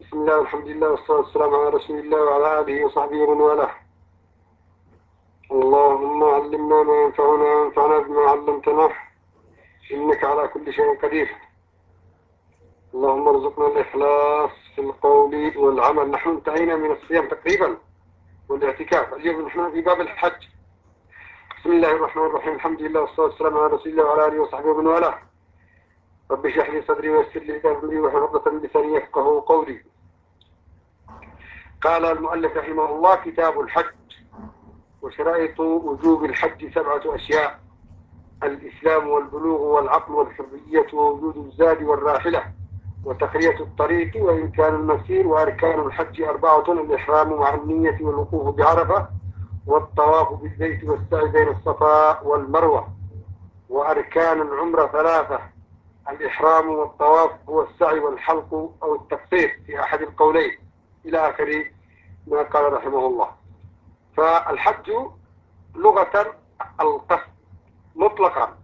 بسم الله والحمد لله والصلاة والسلام على رسول الله وعلى آله وصحبه ومن والاه. اللهم علمنا ما ينفعنا وانفعنا بما علمتنا إنك على كل شيء قدير. اللهم ارزقنا الإخلاص في القول والعمل. نحن انتهينا من الصيام تقريبا والاعتكاف، اليوم نحن في باب الحج. بسم الله الرحمن الرحيم، الحمد لله والصلاة والسلام على رسول الله وعلى آله وصحبه ومن والاه. رب اشرح لي صدري ويسر لي أمري واحلل عقدة من لساني يفقهوا قولي. قال المؤلف رحمه الله: كتاب الحج. وشرائط وجوب الحج 7 أشياء: الإسلام والبلوغ والعقل والحرية ووجود الزاد والراحلة وتخلية الطريق وإن كان المسير. وأركان الحج 4: الإحرام مع النية والوقوف بعرفة والطواف بالبيت والسعي بين الصفا والمروة. وأركان العمرة 3: الإحرام والطواف والسعي والحلق أو التقصير في أحد القولين، إلى آخر ما قال رحمه الله. فالحج لغة القصد مطلقا،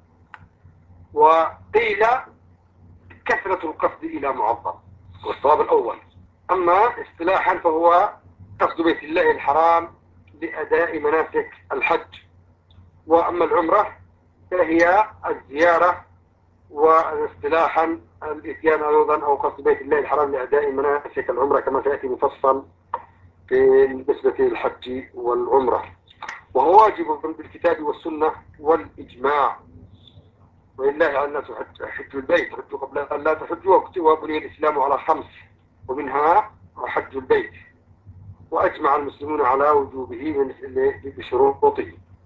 وقيل كثرة القصد إلى معظم، والصواب الأول. أما اصطلاحا فهو قصد بيت الله الحرام لأداء مناسك الحج. وأما العمرة فهي الزيارة، واصطلاحا الإتيان أيضا أو قصد بيت الله الحرام لأداء مناسك العمرة، كما سيأتي مفصل بالنسبة للحج والعمرة. وهو واجب بالكتاب والسنة والإجماع. ولله على الناس حج البيت، حجوا قبل أن لا تحجوا، وبني الإسلام على 5 ومنها حج البيت. وأجمع المسلمون على وجوبه بشروطه.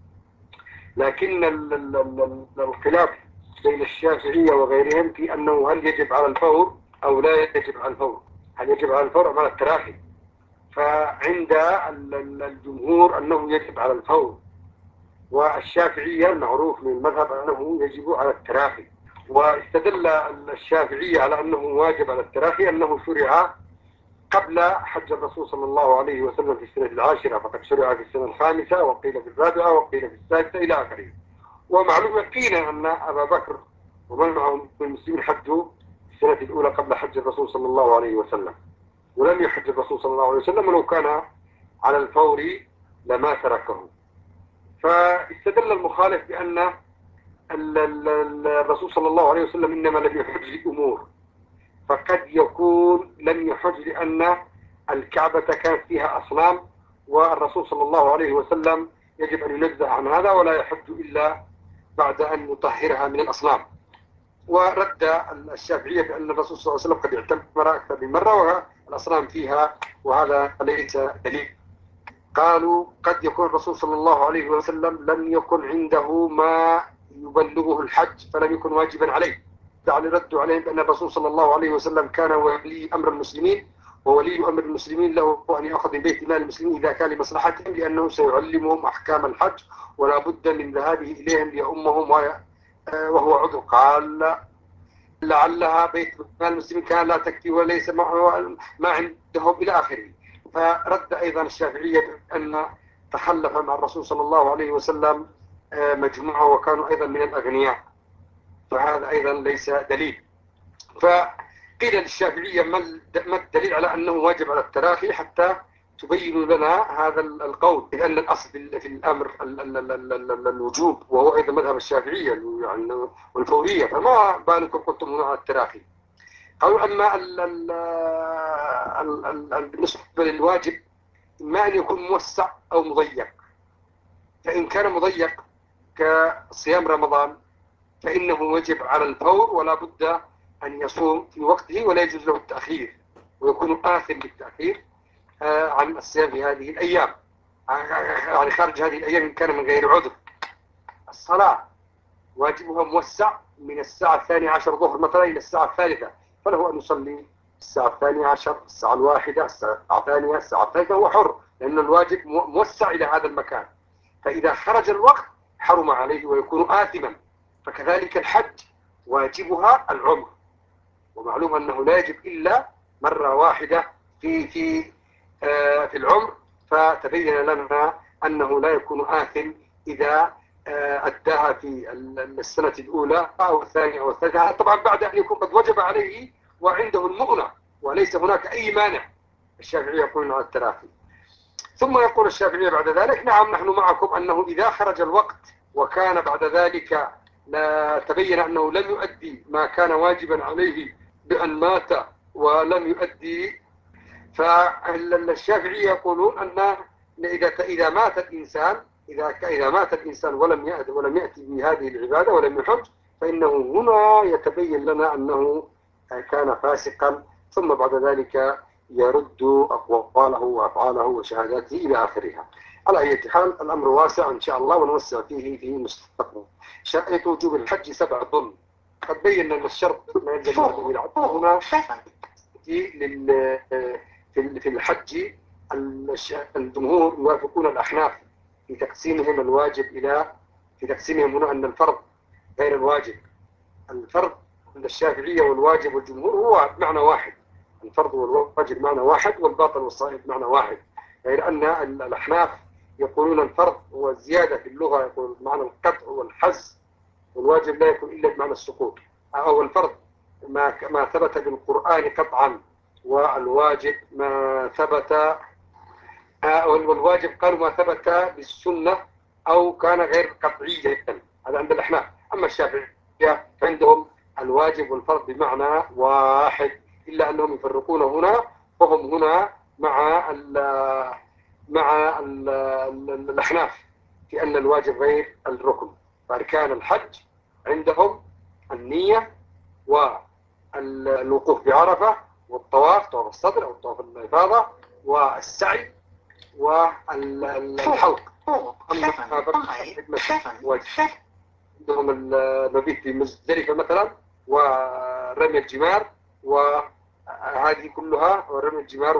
لكن الخلاف بين الشافعية وغيرهم في أنه هل يجب على الفور أو لا يجب على الفور، هل يجب على الفور أم على التراخي. فعند الجمهور أنه يجب على الفور، والشافعية المعروف من المذهب أنه يجب على التراخي. واستدل الشافعية على أنه واجب على التراخي أنه شرع قبل حج الرسول صلى الله عليه وسلم في السنة 10، فقد شرع في السنة 5 وقيل في 4 وقيل في 6 إلى آخره. ومعلوم يقينا أن أبا بكر ومن معه من المسلمين حجوا في السنة الأولى قبل حج الرسول صلى الله عليه وسلم، ولم يحج الرسول صلى الله عليه وسلم، ولو كان على الفور لما تركه. فاستدل المخالف بأن الرسول صلى الله عليه وسلم إنما لم يحج لأمور، فقد يكون لم يحج لأن الكعبة كانت فيها أصنام، والرسول صلى الله عليه وسلم يجب أن ينزه عن هذا ولا يحج إلا بعد أن يطهرها من الأصنام. ورد الشافعية بأن الرسول صلى الله عليه وسلم قد اعتمر أكثر من مرة والأصنام فيها، وهذا ليس دليل. قالوا قد يكون الرسول صلى الله عليه وسلم لم يكن عنده ما يبلغه الحج فلم يكن واجبا عليه. يعني ردوا عليهم بأن الرسول صلى الله عليه وسلم كان ولي أمر المسلمين، وولي أمر المسلمين له أن يأخذ من بيت مال المسلمين إذا كان لمصلحتهم، لأنه سيعلمهم أحكام الحج ولا بد من ذهابه إليهم ليؤمهم وهو عذر. قال لعلها بيت مال المسلمين كان لا تكفي وليس ما عندهم إلى آخره. فرد أيضا الشافعية أن تخلف مع الرسول صلى الله عليه وسلم مجموعة وكانوا أيضا من الأغنياء، فهذا أيضا ليس دليل. فقيل للشافعية ما الدليل على أنه واجب على التراخي حتى تبين لنا هذا القول، لأن الأصل في الأمر الوجوب، وهو أيضا مذهب الشافعية يعني والفورية، فما بالكم قلتم هنا على التراخي. قالوا أما بالنسبة للواجب إما أن يكون موسع أو مضيق. فإن كان مضيق كصيام رمضان فإنه وجب على الفور ولا بد أن يصوم في وقته ولا يجوز له التأخير، ويكون آثم بالتأخير عن الصيام في هذه الأيام، يعني خارج هذه الأيام إن كان من غير عذر. الصلاة واجبها موسع من الساعة 12 ظهر مثلا إلى الساعة 3، فله أن يصلي الساعة 12 الساعة 1 الساعة 2 الساعة 3، هو حر لأن الواجب موسع إلى هذا المكان. فإذا خرج الوقت حرم عليه ويكون آثما. فكذلك الحج واجبها العمر، ومعلوم أنه لا يجب إلا مرة واحدة في العمر، فتبين لنا أنه لا يكون آثم إذا أداها في السنة الأولى أو الثانية أو الثالثة، طبعا بعد أن يكون قد وجب عليه وعنده المؤنة. وليس هناك أي مانع. الشافعية يقولون على التراخي. ثم يقول الشافعية بعد ذلك: نعم نحن معكم أنه إذا خرج الوقت وكان بعد ذلك لا تبين أنه لم يؤدي ما كان واجبا عليه بأن مات ولم يؤدي، فالشافعية يقولون أن إذا مات الإنسان إذا مات الإنسان ولم يأتي بهذه العبادة ولم يحج، فإنه هنا يتبين لنا أنه كان فاسقا، ثم بعد ذلك يرد أقواله وأفعاله وشهاداته إلى آخرها. على أي حال الأمر واسع إن شاء الله، ونوسع فيه في المستقبل. شرط وجوب الحج 7. قد بينا أن الشرط ما يلزم به العبد هنا في الحج. الجمهور يوافقون الأحناف في تقسيمهم الواجب في تقسيمهم هنا أن الفرض غير الواجب. الفرض عند الشافعية والواجب والجمهور هو معنى واحد. الفرض والواجب معنى واحد، والباطل والصائب معنى واحد. غير أن الأحناف يقولون الفرض هو زيادة في اللغة، يقول معنى القطع والحز، والواجب لا يكون إلا بمعنى السقوط. أو الفرض ما ثبت بالقرآن قطعا، والواجب ما ثبت والواجب قالوا ما ثبت بالسنة أو كان غير قطعيا. هذا عند الأحناف. أما الشافعية عندهم الواجب والفرض بمعنى واحد، إلا أنهم يفرقون هنا، وهم هنا مع الأحناف في أن الواجب غير الركن. فأركان الحج عندهم النية والوقوف بعرفة والطواف، طواف الصدر أو طواف الإفاضة، والسعي والحلق. أما عندهم المبيت في مزدلفة مثلا، ورمي الجمار، وهذه كلها، ورمي الجمار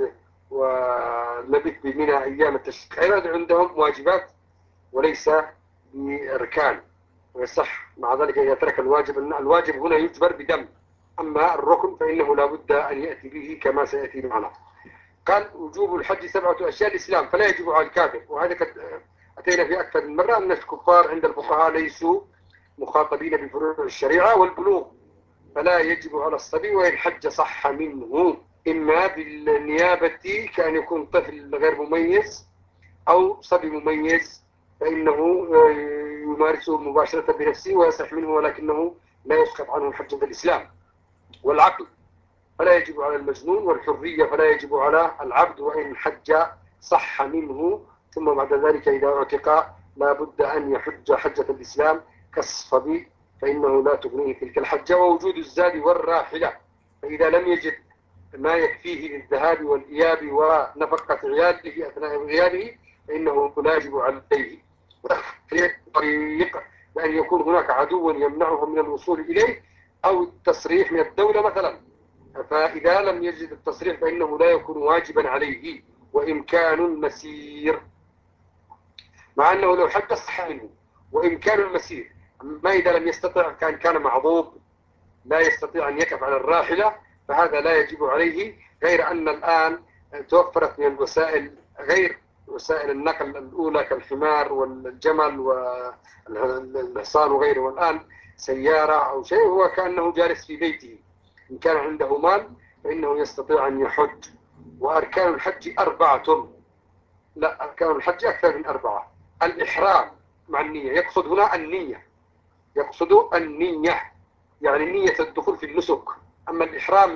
والمبيت بمنى أيام التشريق عندهم واجبات وليس بأركان، ويصح مع ذلك إذا ترك الواجب. الواجب هنا يجبر بدم، أما الركن فإنه لا بد أن يأتي به كما سيأتي معنا. قال: وجوب الحج 7 أشياء. الإسلام فلا يجب على الكافر، وهذا قد أتينا في أكثر من مرة أن الكفار عند الفقهاء ليسوا مخاطبين بفروع الشريعة. والبلوغ فلا يجب على الصبي وإن حج صح منه، إما بالنيابة كأن يكون طفل غير مميز أو صبي مميز، فإنه يمارسه مباشرة بنفسه ويصح منه، ولكنه لا يسقط عنه حجة الإسلام. والعقل فلا يجب على المجنون، والحرية فلا يجب على العبد وإن حج صح منه. ثم بعد ذلك إذا اعتق لا بد أن يحج حجة الإسلام كالصبي، فإنه لا تغنيه تلك الحجة. ووجود الزاد والراحلة، فإذا لم يجد ما يكفيه للذهاب والإياب ونفقة عياله أثناء غيابه فإنه لا يجب عليه طريق، بأن يكون هناك عدو يمنعه من الوصول إليه، أو التصريح من الدولة مثلا. فإذا لم يجد التصريح فإنه لا يكون واجبا عليه. وإمكان المسير، مع أنه لو حج صح منه. وإمكان المسير، ما إذا لم يستطع، كان معضوب لا يستطيع أن يقف على الراحلة، فهذا لا يجب عليه. غير أن الآن توفرت من الوسائل غير وسائل النقل الأولى كالحمار والجمل والحصان وغيره، والآن سيارة أو شيء، هو كأنه جالس في بيته. إن كان عنده مال فإنه يستطيع أن يحج. وأركان الحج 4. لا، أركان الحج أكثر من 4. الإحرام مع النية، يقصد هنا النية، يقصد النية يعني نية الدخول في النسك. أما الإحرام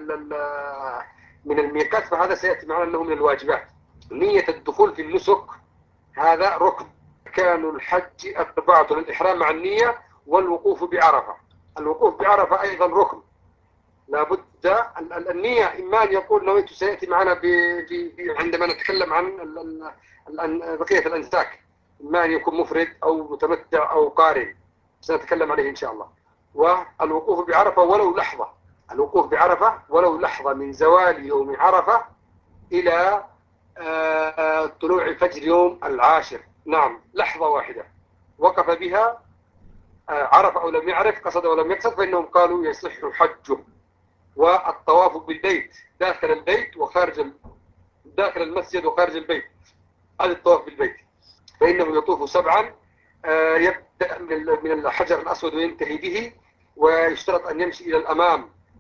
من الميقات فهذا سيأتي معنا أنه من الواجبات. نية الدخول في النسك هذا ركن. كان الحج 4: الإحرام مع النية، والوقوف بعرفة. الوقوف بعرفة أيضا ركن، لابد النية. إما أن يقول نويت، سيأتي معنا عندما نتكلم عن بقية الأنساك، إما أن يكون مفرد أو متمتع أو قارن، سنتكلم عليه إن شاء الله. والوقوف بعرفة ولو لحظة، الوقوف بعرفة ولو لحظة من زوال يوم عرفة إلى طلوع فجر يوم 10. نعم، لحظة واحدة وقف بها عرف أو لم يعرف، قصد أو لم يقصد، فإنهم قالوا يصح حجه. والطواف بالبيت داخل البيت وخارج داخل المسجد وخارج البيت، هذا الطواف بالبيت، فإنه يطوف 7. يبدأ من الحجر الأسود وينتهي به، ويشترط أن يمشي إلى الأمام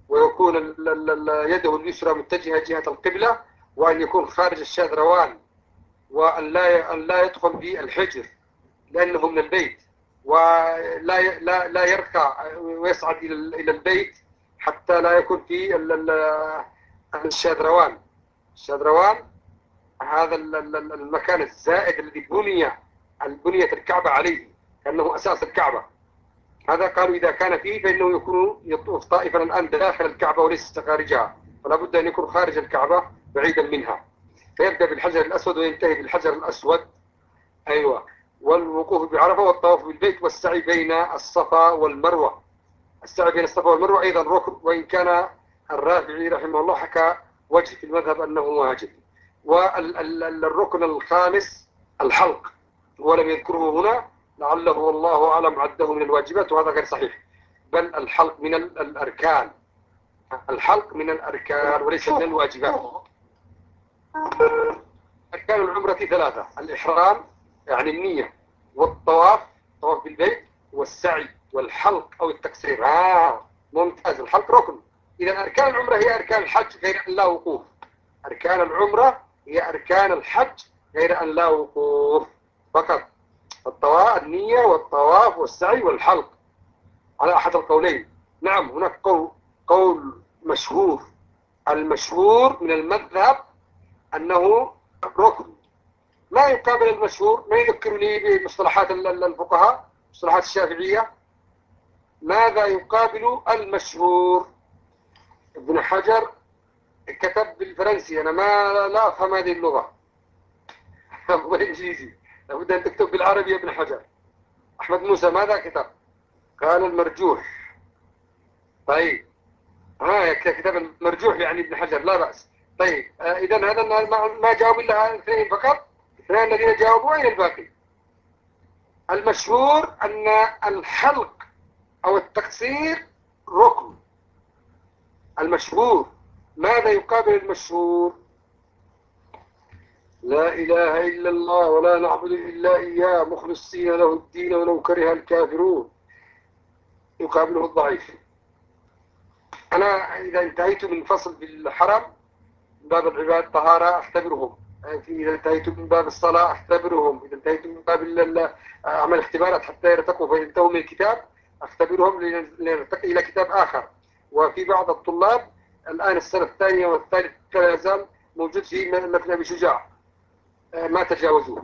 ويكون يده اليسرى متجهة جهة القبلة، وأن يكون خارج الشذروان، وأن لا يدخل بالحجر لأنه من البيت، ولا يرقى ويصعد إلى البيت حتى لا يكون في الشذروان. الشذروان هذا المكان الزائد الذي بنيت الكعبة عليه كأنه أساس الكعبة. هذا قالوا إذا كان فيه فإنه يكون يطوف طائفا الآن داخل الكعبة وليس خارجها، فلا بد أن يكون خارج الكعبة بعيدا منها، فيبدأ بالحجر الأسود وينتهي بالحجر الأسود. أيوة. والوقوف بعرفة والطواف بالبيت والسعي بين الصفا والمروة. السعي بين الصفا والمروة أيضا ركن، وإن كان الرافعي رحمه الله حكى وجه في المذهب أنه واجب. والركن الخامس الحلق، ولم يذكره هنا لعله والله أعلم عده من الواجبات، وهذا غير صحيح، بل الحلق من الأركان. الحلق من الأركان وليس من الواجبات. أركان العمرة 3: الإحرام يعني النية، والطواف طواف بالبيت، والسعي، والحلق أو التقصير. ممتاز، الحلق ركن. إذا أركان العمرة هي أركان الحج غير أن لا وقوف. أركان العمرة هي أركان الحج غير أن لا وقوف فقط. الطواف النية والطواف والسعي والحلق على أحد القولين. نعم، هناك قول مشهور، المشهور من المذهب أنه ركن. ما يقابل المشهور، ما يذكرني بمصطلحات الفقهاء، مصطلحات الشافعية. ماذا يقابل المشهور؟ ابن حجر كتب بالفرنسي، أنا لا أفهم هذه اللغة بالإنجليزي، لابد أن تكتب بالعربي يا ابن حجر. أحمد موسى ماذا كتب؟ قال المرجوح. طيب، كتاب المرجوح يعني ابن حجر، لا بأس. طيب، إذا هذا ما جاوب إلا اثنين فقط، اثنين الذين جاوبوا، أين الباقي؟ المشهور أن الحلق أو التقصير ركن. المشهور. ماذا يقابل المشهور؟ لا إله إلا الله ولا نعبد إلا إياه مخلصين له الدين ولو كره الكافرون. يقابله الضعيف. أنا إذا انتهيت من فصل بالحرم من باب العباد طهارة أختبرهم، إذا انتهيت من باب الصلاة أختبرهم، إذا انتهيت من باب أعمل اختبارات حتى يرتقوا فينتهوا من الكتاب أختبرهم لنرتقي إلى كتاب آخر. وفي بعض الطلاب الآن السنة الثانية والثالثة لا يزال موجود في متن أبي شجاع، ما تجاوزوه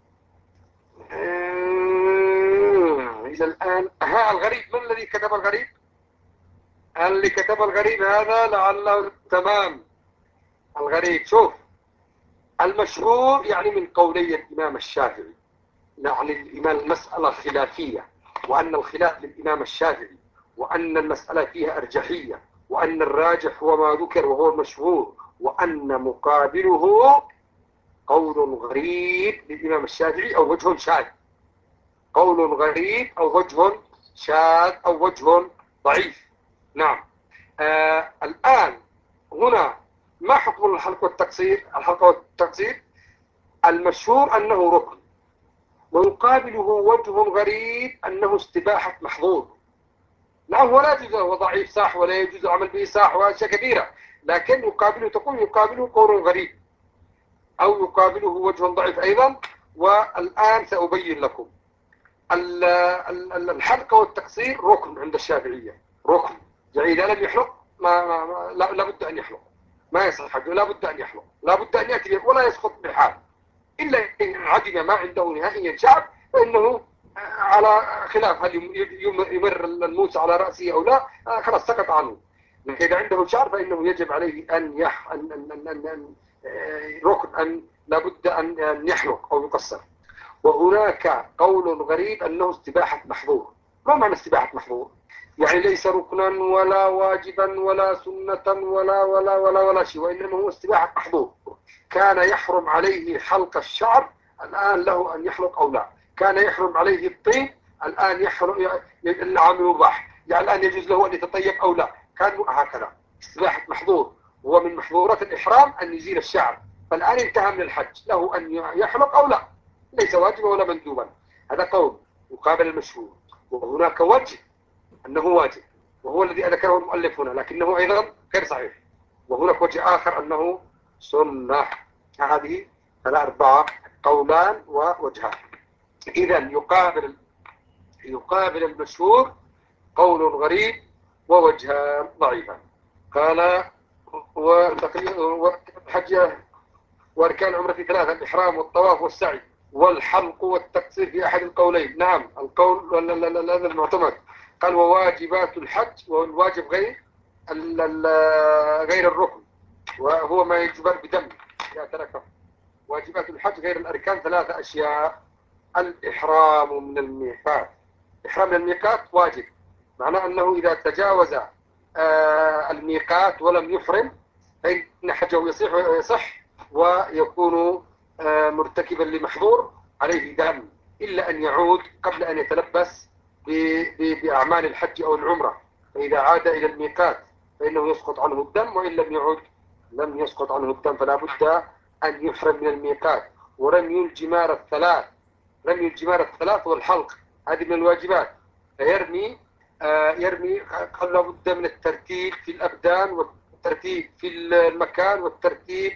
إلى الآن. الغريب، من الذي كتب الغريب؟ اللي كتب الغريب هذا لعله تمام. الغريب، شوف، المشهور يعني من قولي الإمام الشافعي، يعني الإمام المسألة خلافية، وأن الخلاف للإمام الشافعي، وأن المسألة فيها أرجحية، وأن الراجح هو ما ذكر وهو المشهور، وأن مقابله قول غريب للإمام الشافعي أو وجه شاذ. قول غريب أو وجه شاذ أو وجه ضعيف. نعم. الآن هنا ما حكم الحلق والتقصير؟ الحلق والتقصير المشهور أنه ركن، ويقابله وجه غريب أنه استباحة محظور. لا، هو لا يجوز، هو ضعيف صح، ولا يجوز العمل به صح، وأشياء كثيرة، لكن يقابله قول غريب، أو يقابله وجه ضعيف أيضا. والآن سأبين لكم. الحلق والتقصير ركن عند الشافعية، ركن. يعني إذا لم يحلق لا بد أن يحلق، ما يصح حجه، لا بد أن يحلق، لا بد أن يأتي ولا يسقط بحال، إلا إن عدم ما عنده نهائيا شعب فإنه على خلاف هل يمر الموس على رأسه أو لا، خلاص سقط عنه. لكن إذا عنده شعر فإنه يجب عليه ركن أن لابد أن يحلق أو يقصر. وهناك قول غريب أنه استباحة محظور. ما معنى استباحة محظور؟ يعني ليس ركنا ولا واجبا ولا سنة ولا شيء، وإنما هو استباحة محظور. كان يحرم عليه حلق الشعر، الآن له أن يحلق أو لا. كان يحرم عليه الطيب، الآن العام مباح، يعني الآن يجوز له أن يتطيب أو لا. كان هكذا استباحة محظور. ومن محظورات الإحرام أن يزيل الشعر، فالآن انتهى من الحج، له أن يحلق أو لا، ليس واجبا ولا مندوبا. هذا قول مقابل المشهور. وهناك وجه أنه واجب، وهو الذي ذكره المؤلف هنا، لكنه أيضا غير صحيح. وهناك وجه آخر أنه سنة. هذه الأربعة قولان ووجهان. إذا يقابل المشهور قول غريب ووجهان ضعيفان. قال وحج وأركان العمرة ثلاثة: الإحرام والطواف والسعي والحلق والتقصير في أحد القولين. نعم، القول هذا المعتمد. قال وواجبات الحج، والواجب غير الركن، وهو ما يجبر بدم إذا تركه. واجبات الحج غير الأركان ثلاثة أشياء: الإحرام من الميقات. إحرام من الميقات واجب، معناه أنه إذا تجاوز الميقات ولم يحرم فإن حجه يصح ويكون مرتكبا لمحظور عليه دم، إلا أن يعود قبل أن يتلبس بأعمال الحج أو العمرة. فإذا عاد إلى الميقات فإنه يسقط عنه الدم، وإن لم يعد لم يسقط عنه الدم. فلا بد أن يحرم من الميقات. ورمي الجمار الثلاث والحلق هذه من الواجبات. فيرمي يرمي قال لابد من الترتيب في الأبدان، والترتيب في المكان، والترتيب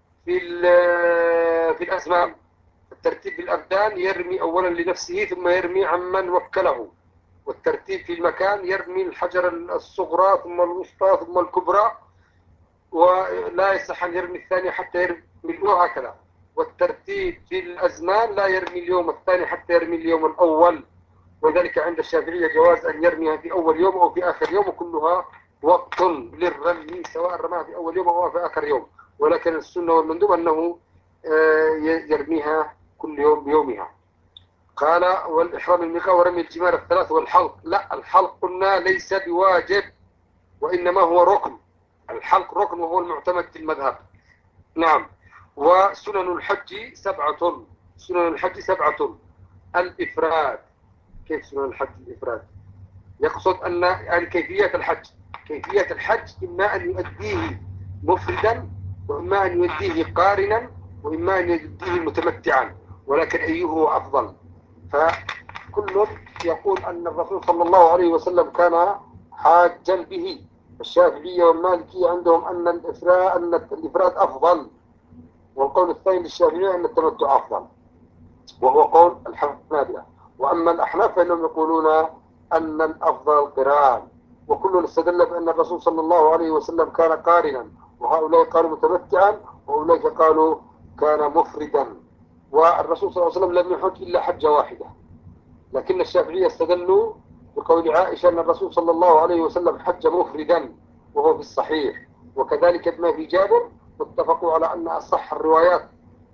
في الأزمان. الترتيب في الأبدان يرمي أولا لنفسه ثم يرمي عمن وكله. والترتيب في المكان يرمي الحجر الصغرى ثم الوسطى ثم الكبرى، ولا يصح أن يرمي الثاني حتى يرمي الأولى، هكذا. والترتيب في الأزمان لا يرمي اليوم الثاني حتى يرمي اليوم الأول. وذلك عند الشافعية جواز أن يرميها في أول يوم أو في آخر يوم، وكلها وقت للرمي سواء رماها في أول يوم أو في آخر يوم. ولكن السنة والمندوب أنه يرميها كل يوم بيومها. قال والإحرام الميقات ورمي الجمار الثلاث والحلق. لا، الحلق قلنا ليس بواجب وإنما هو ركن. الحلق ركن وهو المعتمد في المذهب. نعم. وسنن الحج سبعة. الإفراد. كيف سنن الحج الإفراد؟ يقصد أن يعني كيفية الحج إما أن يؤديه مفردا، وإما أن يؤديه قارنا، وإما أن يؤديه متمتعا، ولكن أيه هو أفضل؟ فكل يقول أن الرسول صلى الله عليه وسلم كان حاجا به. الشافعية والمالكية عندهم أن الإفراد أفضل، والقول الثاني للشافعية أن التمتع أفضل، وهو قول الحنابلة. وأما الأحناف فإنهم يقولون أن الأفضل القران. وكل استدل بأن الرسول صلى الله عليه وسلم كان قارنا، وهؤلاء قالوا متمتعا، وأولئك قالوا كان مفردا. والرسول صلى الله عليه وسلم لم يحج إلا حجة واحدة. لكن الشافعية استدلوا بقول عائشة أن الرسول صلى الله عليه وسلم حج مفردا، وهو في الصحيح. وكذلك ابن في جابر، واتفقوا على أن أصح الروايات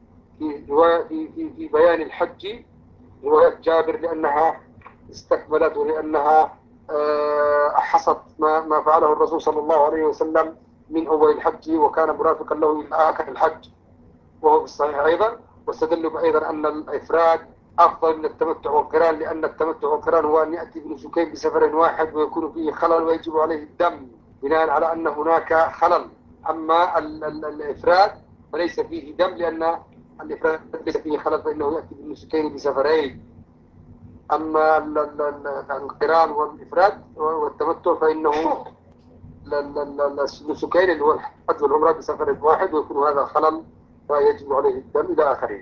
في بيان الحج رواية جابر، لأنها استكملت ولأنها أحصت ما فعله الرسول صلى الله عليه وسلم من أول الحج، وكان مرافقا له إلى آخر الحج، وهو في الصحيح أيضا. واستدلوا أيضا أن الإفراد أفضل من التمتع والقران، لأن التمتع والقران هو أن يأتي بنسكين بسفر واحد ويكون فيه خلل ويجب عليه الدم بناء على أن هناك خلل. أما الإفراد فليس فيه دم، لأن الإفراد ليس فيه خلل، فإنه يأتي بالنسكين بسفرين. أما القران والإفراد والتمتع فإنه النسكين اللي هو الحج والعمرة بسفر واحد، ويكون هذا خلل فيجب عليه الدم إلى آخره.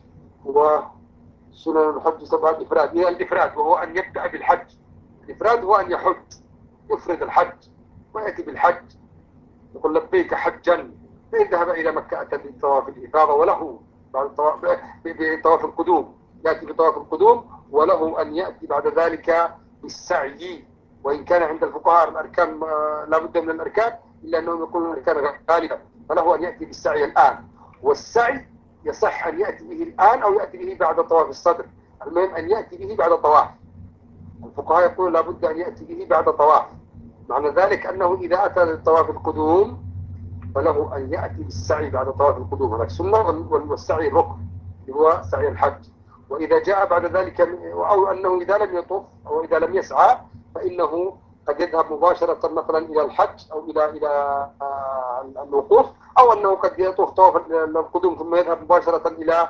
وسنن الحج سبعة. الإفراد هي الإفراد، وهو أن يبدأ بالحج. الإفراد هو أن يفرد الحج ويأتي بالحج، يقول لبيك حجا، فإن ذهب إلى مكة أتى بطواف الإفاضة، وله بعد بطواف القدوم يأتي بطواف القدوم، وله أن يأتي بعد ذلك بالسعي. وإن كان عند الفقهاء الأركان لا بد من الأركان، إلا أنهم يقولون الأركان غالبا، فله أن يأتي بالسعي الآن. والسعي يصح أن يأتي به الآن أو يأتي به بعد طواف الصدر. المهم أن يأتي به بعد طواف. الفقهاء يقولون لا بد أن يأتي به بعد طواف. معنى ذلك أنه إذا أتى لطواف القدوم فله أن يأتي بالسعي بعد طواف القدوم، هذا سنة، والسعي ركن هو سعي الحج. وإذا جاء بعد ذلك، أو أنه إذا لم يطف أو إذا لم يسعى، فإنه قد يذهب مباشرة مثلا إلى الحج أو إلى الوقوف، أو أنه قد يطوف طواف القدوم ثم يذهب مباشرة إلى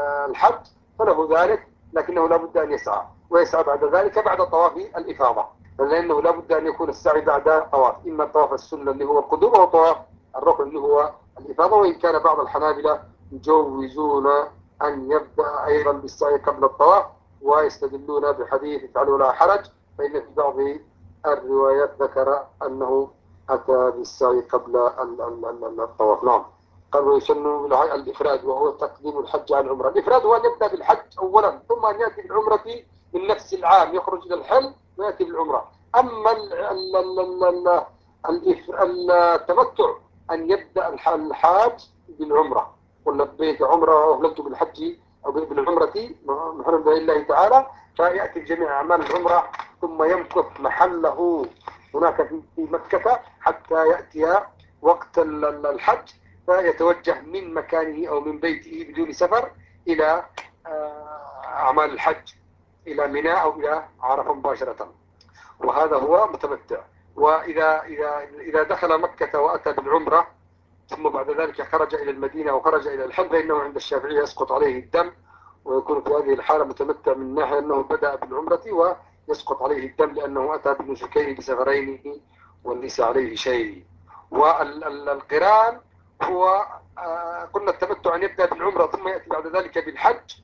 الحج، فله ذلك، لكنه لا بد أن يسعى، ويسعى بعد ذلك بعد طواف الإفاضة. لأنه لا بد أن يكون السعي بعد طواف، إما طواف السنة اللي هو القدوم أو طواف الركن اللي هو الإفاضة. وإن كان بعض الحنابلة يجوزون أن يبدأ أيضا بالسعي قبل الطواف، ويستدلون بحديث افعلوا لا حرج، فإن في بعض الروايات ذكر أنه أتى بالسعي قبل الطواف. نعم. قال ويسن الإفراد وهو تقديم الحج على العمرة. الإفراد هو أن يبدأ بالحج أولا ثم أن يأتي بالعمرة من نفس العام، يخرج إلى الحل ويأتي بالعمرة. أما التمتع أن يبدأ الحاج بالعمرة، قل لبيك عمرة وأهللت بالحج أو بالعمرة محرم بإذن الله تعالى، فيأتي جميع أعمال العمرة ثم يمكث محله هناك في مكة حتى يأتي وقت الحج، فيتوجه من مكانه أو من بيته بدون سفر إلى أعمال الحج، إلى منى أو إلى عرفة مباشرة، وهذا هو متمتع. وإذا دخل مكة وأتى بالعمرة ثم بعد ذلك خرج إلى المدينة أو خرج إلى الحج، فإنه عند الشافعية يسقط عليه الدم، ويكون في هذه الحالة متمتع من ناحية أنه بدأ بالعمرة ويسقط عليه الدم لأنه أتى بنسكين بسفرين وليس عليه شيء. والقران هو قلنا التمتع أن يبدأ بالعمرة ثم يأتي بعد ذلك بالحج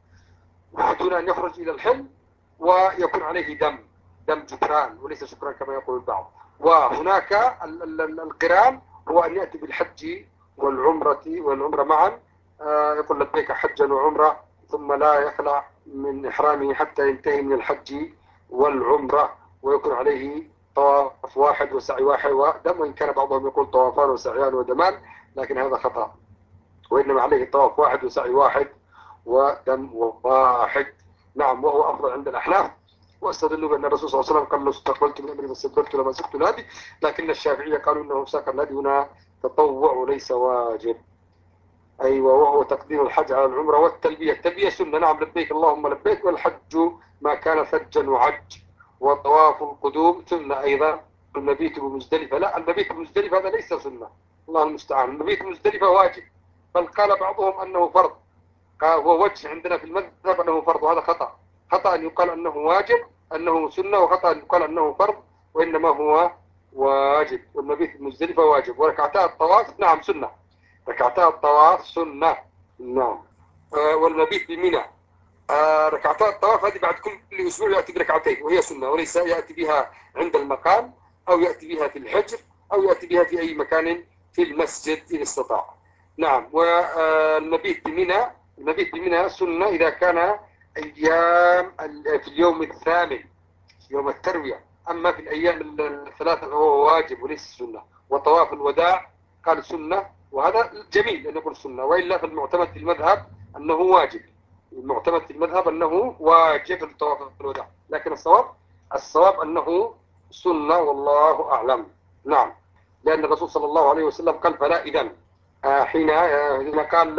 دون أن يخرج إلى الحل، ويكون عليه دم جبران وليس شكران كما يقول البعض. وهناك القران هو أن يأتي بالحج والعمرة معا، يقول لبيك حجا وعمرة، ثم لا يخلع من إحرامه حتى ينتهي من الحج والعمرة، ويكون عليه طواف واحد وسعي واحد ودم، وإن كان بعضهم يقول طوافان وسعيان ودمان، لكن هذا خطأ، وإنما عليه طواف واحد وسعي واحد ودم واحد. نعم. وهو أفضل عند الأحناف، واستدلوا بأن الرسول صلى الله عليه وسلم قال لو استقبلت من أمري ما استدبرت لما سكت الهدي، لكن الشافعية قالوا إنه ساق الهدي هنا تطوع وليس واجب. أيوة. وهو تقديم الحج على العمرة والتلبية. التلبية سنة. نعم. لبيك اللهم لبيك. والحج ما كان ثجا وعج. وطواف القدوم سنة أيضا. المبيت بمزدلفة، لا، المبيت بمزدلفة هذا ليس سنة، الله المستعان. المبيت بمزدلفة واجب، بل قال بعضهم أنه فرض. هو وجه عندنا في المذهب أنه فرض، وهذا خطأ. خطأ أن يقال أنه واجب أنه سنة، وخطأ أن يقال أنه فرض، وإنما هو واجب. والمبيت بمزدلفة واجب. وركعتا الطواف نعم سنة، ركعتا الطواف سنة. نعم. والمبيت بمنى ركعتا الطواف هذه بعد كل أسبوع يأتي بركعتين، وهي سنة، وليس يأتي بها عند المقام أو يأتي بها في الحجر أو يأتي بها في أي مكان في المسجد إن استطاع. نعم. والمبيت بمنى سنة إذا كان أيام في اليوم الثامن يوم التروية. أما في الأيام الثلاثة فهو واجب وليس سنة. وطواف الوداع قال سنة، وهذا جميل أن يقول سنة، وإلا فالمعتمد في المذهب أنه واجب. المعتمد في المذهب أنه واجب الطواف الوداع، لكن الصواب أنه سنة، والله أعلم. نعم. لأن الرسول صلى الله عليه وسلم قال فلا إذن حين قال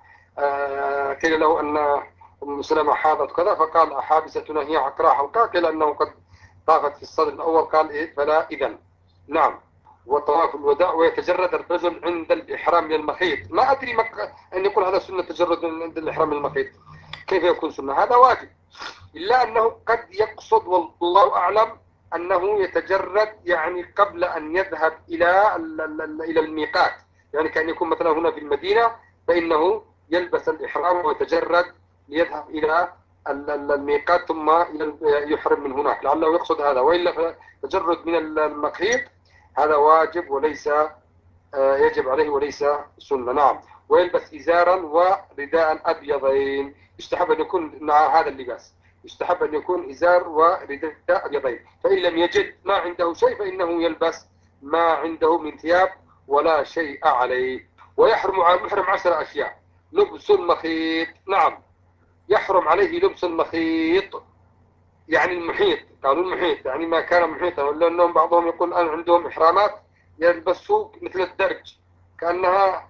قيل له أن أم سلمة حاضت كذا، فقال أحابستنا هي عقراء حلقاء، قيل أنه قد طافت في الصدر الأول، قال إيه فلا إذن. نعم. وطواف الوداع. ويتجرد الرجل عند الإحرام من المخيط. ما أدري أن يقول هذا سنة تجرد عند الإحرام من المخيط، كيف يكون سنة؟ هذا واجب، إلا أنه قد يقصد والله أعلم أنه يتجرد يعني قبل أن يذهب إلى الميقات، يعني كان يكون مثلا هنا في المدينة فإنه يلبس الإحرام ويتجرد ليذهب إلى الميقات ثم يحرم من هناك، لعله يقصد هذا. وإلا فالتجرد من المخيط هذا واجب وليس يجب عليه وليس سنة. نعم. ويلبس إزارا ورداء أبيضين. يستحب أن يكون مع هذا اللباس، يستحب أن يكون إزار ورداء أبيضين. فإن لم يجد ما عنده شيء فإنه يلبس ما عنده من ثياب ولا شيء عليه. ويحرم على المحرم 10 أشياء. لبس المخيط. نعم. يحرم عليه لبس المخيط، يعني المحيط، قالوا المحيط يعني ما كان محيطا، لأنهم بعضهم يقول أن عندهم إحرامات يلبسوا مثل الدرج كأنها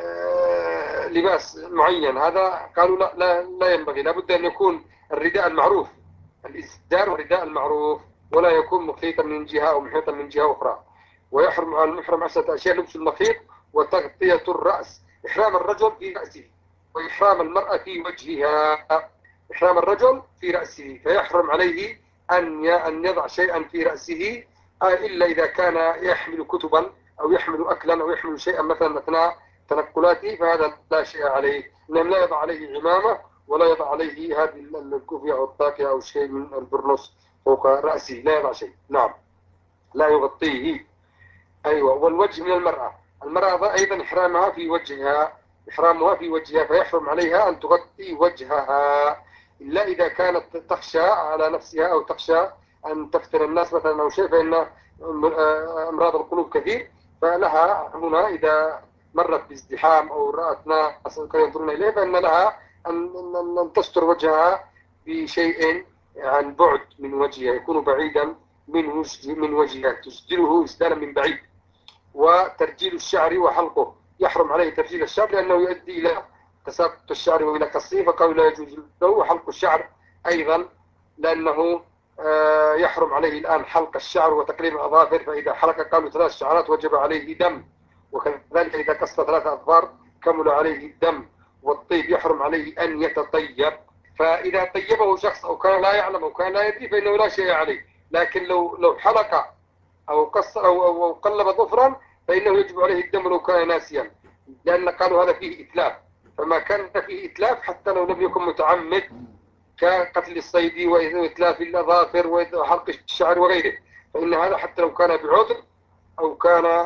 لباس معين. هذا قالوا لا ينبغي، لابد أن يكون الرداء المعروف، الإزدار والرداء المعروف، ولا يكون مخيطا من جهة أو محيطا من جهة أخرى. ويحرم على المحرم 10 أشياء. لبس المخيط وتغطية الرأس. إحرام الرجل في رأسه، وإحرام المرأة في وجهها. إحرام الرجل في رأسه فيحرم عليه أن يضع شيئا في رأسه إلا إذا كان يحمل كتبا أو يحمل أكلا أو يحمل شيئا مثلا أثناء تنقلاته، فهذا لا شيء عليه. إنما لا يضع عليه عمامة ولا يضع عليه هذه الكوفية أو الطاقية أو شيء من البرنس فوق رأسه، لا يضع شيء. نعم، لا يغطيه. أيوة. والوجه من المرأة أيضا إحرامها في وجهها، فيحرم عليها أن تغطي وجهها إلا إذا كانت تخشى على نفسها أو تخشى أن تفتن الناس مثلا أو شيء، فإن أمراض القلوب كثير، فلها هنا إذا مرت بازدحام أو رأت ناس ينظرون إليه فإن لها أن تستر وجهها بشيء عن بعد من وجهها، يكون بعيدا من وجهها، تسدله إسدالا من بعيد. وترجيل الشعر وحلقه، يحرم عليه ترجيل الشعر لأنه يؤدي إلى تساقط الشعر وإلى قصه، فقالوا لا يجوز له حلق الشعر أيضا، لأنه يحرم عليه الآن حلق الشعر وتقليم الأظافر، فإذا حلق قالوا 3 شعرات وجب عليه دم، وكذلك إذا قص 3 أظفار كمل عليه الدم. والطيب يحرم عليه أن يتطيب، فإذا طيبه شخص أو كان لا يعلم أو كان لا يدري فإنه لا شيء عليه، لكن لو حلق أو قص أو قلب ظفرا فإنه يجب عليه الدم لو كان ناسيا، لأن قالوا هذا فيه إتلاف، فما كان فيه إتلاف حتى لو لم يكن متعمد كقتل الصيد وإتلاف الأظافر وحلق الشعر وغيره، فإن هذا حتى لو كان بعذر أو كان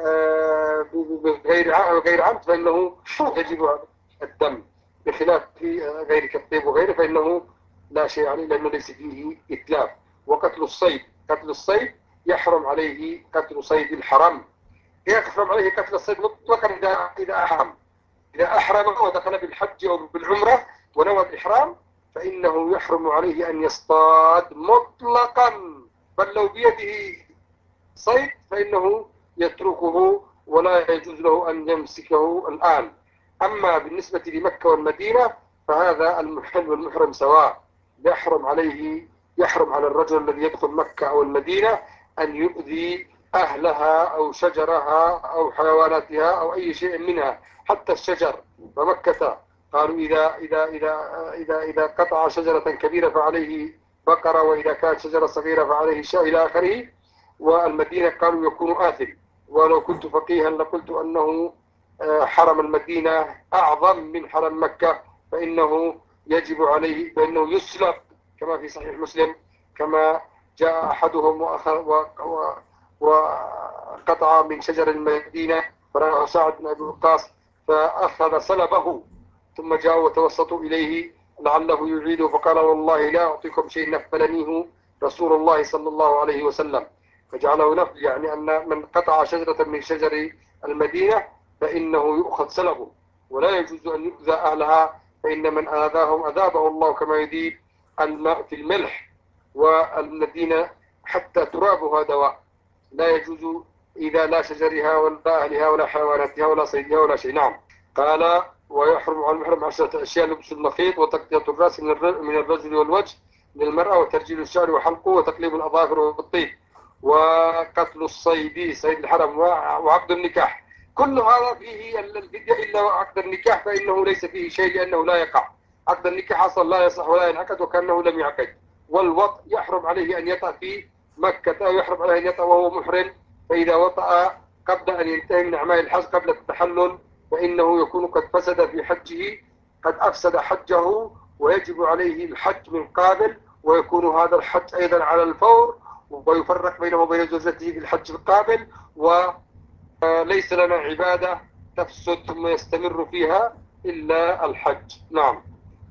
بغير عمد فإنه يجب الدم، بخلاف غير كالطيب وغيره فإنه لا شيء عليه لأنه ليس فيه إتلاف. وقتل الصيد، قتل الصيد يحرم عليه قتل صيد الحرم، يحرم عليه قتل الصيد مطلقا إذا أحرم ودخل بالحج أو بالعمرة ونوى الإحرام فإنه يحرم عليه أن يصطاد مطلقا، بل لو بيده صيد فإنه يتركه ولا يجوز له أن يمسكه الآن. أما بالنسبة لمكة والمدينة فهذا المحل والمحرم سواء، يحرم على الرجل الذي يدخل مكة أو المدينة أن يؤذي أهلها أو شجرها أو حيواناتها أو أي شيء منها، حتى الشجر. فمكة قالوا إذا قطع شجرة كبيرة فعليه بقرة، وإذا كانت شجرة صغيرة فعليه شاة إلى آخره. والمدينة قالوا يكون آثم، ولو كنت فقيها لقلت أنه حرم المدينة أعظم من حرم مكة، فإنه يجب عليه بأنه يسلب كما في صحيح مسلم، كما جاء أحدهم وقطع من شجر المدينة فرأى سعد بن أبي وقاص فأخذ سلبه، ثم جاءوا وتوسطوا إليه لعله يعيده، فقال والله لا أعطيكم شيء نفلنيه رسول الله صلى الله عليه وسلم، فجعله نفل، يعني أن من قطع شجرة من شجر المدينة فإنه يؤخذ سلبه، ولا يجوز أن يؤذى أهلها، فإن من آذاهم أذابه الله كما يذيب الماء في الملح. والمدينة حتى ترابها دواء، لا يجوز إذا لا شجرها ولا أهلها ولا حيواناتها ولا صيدها ولا شيء. نعم. قال ويحرم على المحرم 10 أشياء: لبس المخيط وتغطية الرأس من الرجل والوجه للمرأة، وترجيل الشعر وحلقه، وتقليم الأظافر والطيب، وقتل الصيد صيد الحرم، وعقد النكاح. كل هذا فيه الفدية إلا عقد النكاح فإنه ليس فيه شيء لأنه لا يقع، عقد النكاح أصلا لا يصح ولا ينعقد وكأنه لم يعقد. والوطء يحرم عليه أن يطأ في مكة، أو يحرم عليه أن يطأ وهو محرم، فإذا وطأ قبل أن ينتهي من أعمال الحج قبل التحلل فإنه يكون قد فسد في حجه، قد أفسد حجه، ويجب عليه الحج من قابل، ويكون هذا الحج أيضا على الفور، ويفرق بينه وبين زوجته في الحج القابل. وليس لنا عبادة تفسد ثم يستمر فيها إلا الحج. نعم.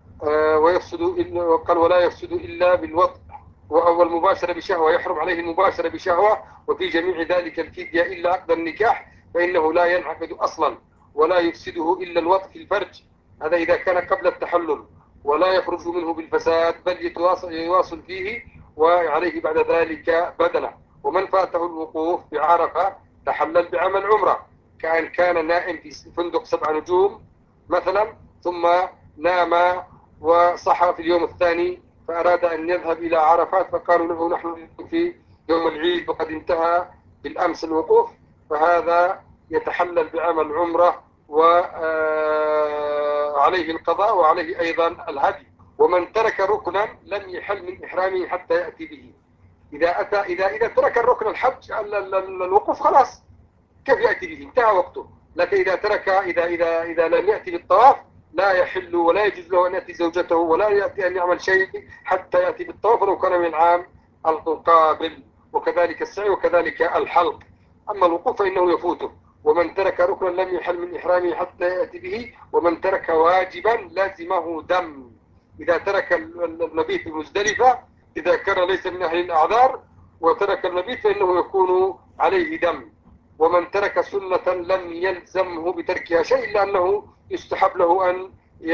وقال ولا يفسد إلا بالوطء وأول مباشرة بشهوة، يحرم عليه المباشرة بشهوة، وفي جميع ذلك الفدية إلا عقد النكاح فإنه لا ينعقد أصلا، ولا يفسده إلا الوطء في الفرج، هذا إذا كان قبل التحلل، ولا يخرج منه بالفساد بل يواصل فيه، وعليه بعد ذلك بدنه. ومن فاته الوقوف بعرفة تحلل بعمل عمرة، كان نائم في فندق 7 نجوم مثلا، ثم نام وصحى في اليوم الثاني فأراد أن يذهب إلى عرفات، فقالوا له نحن في يوم العيد وقد انتهى بالأمس الوقوف، فهذا يتحلل بعمل عمرة وعليه القضاء وعليه أيضا الهدي. ومن ترك ركنا لم يحل من إحرامه حتى يأتي به. إذا ترك الركن الحج الوقوف خلاص، كيف يأتي به؟ انتهى وقته. لكن إذا لم يأتي بالطواف لا يحل ولا يجوز له أن يأتي زوجته ولا يأتي أن يعمل شيء حتى يأتي بالطواف ولو كان من العام القابل، وكذلك السعي وكذلك الحلق. أما الوقوف فإنه يفوته. ومن ترك ركنا لم يحل من إحرامه حتى يأتي به. ومن ترك واجبا لازمه دم. إذا ترك المبيت بمزدلفة إذا كان ليس من أهل الأعذار وترك المبيت فإنه يكون عليه دم. ومن ترك سنة لم يلزمه بتركها شيء إلا أنه يستحب له أن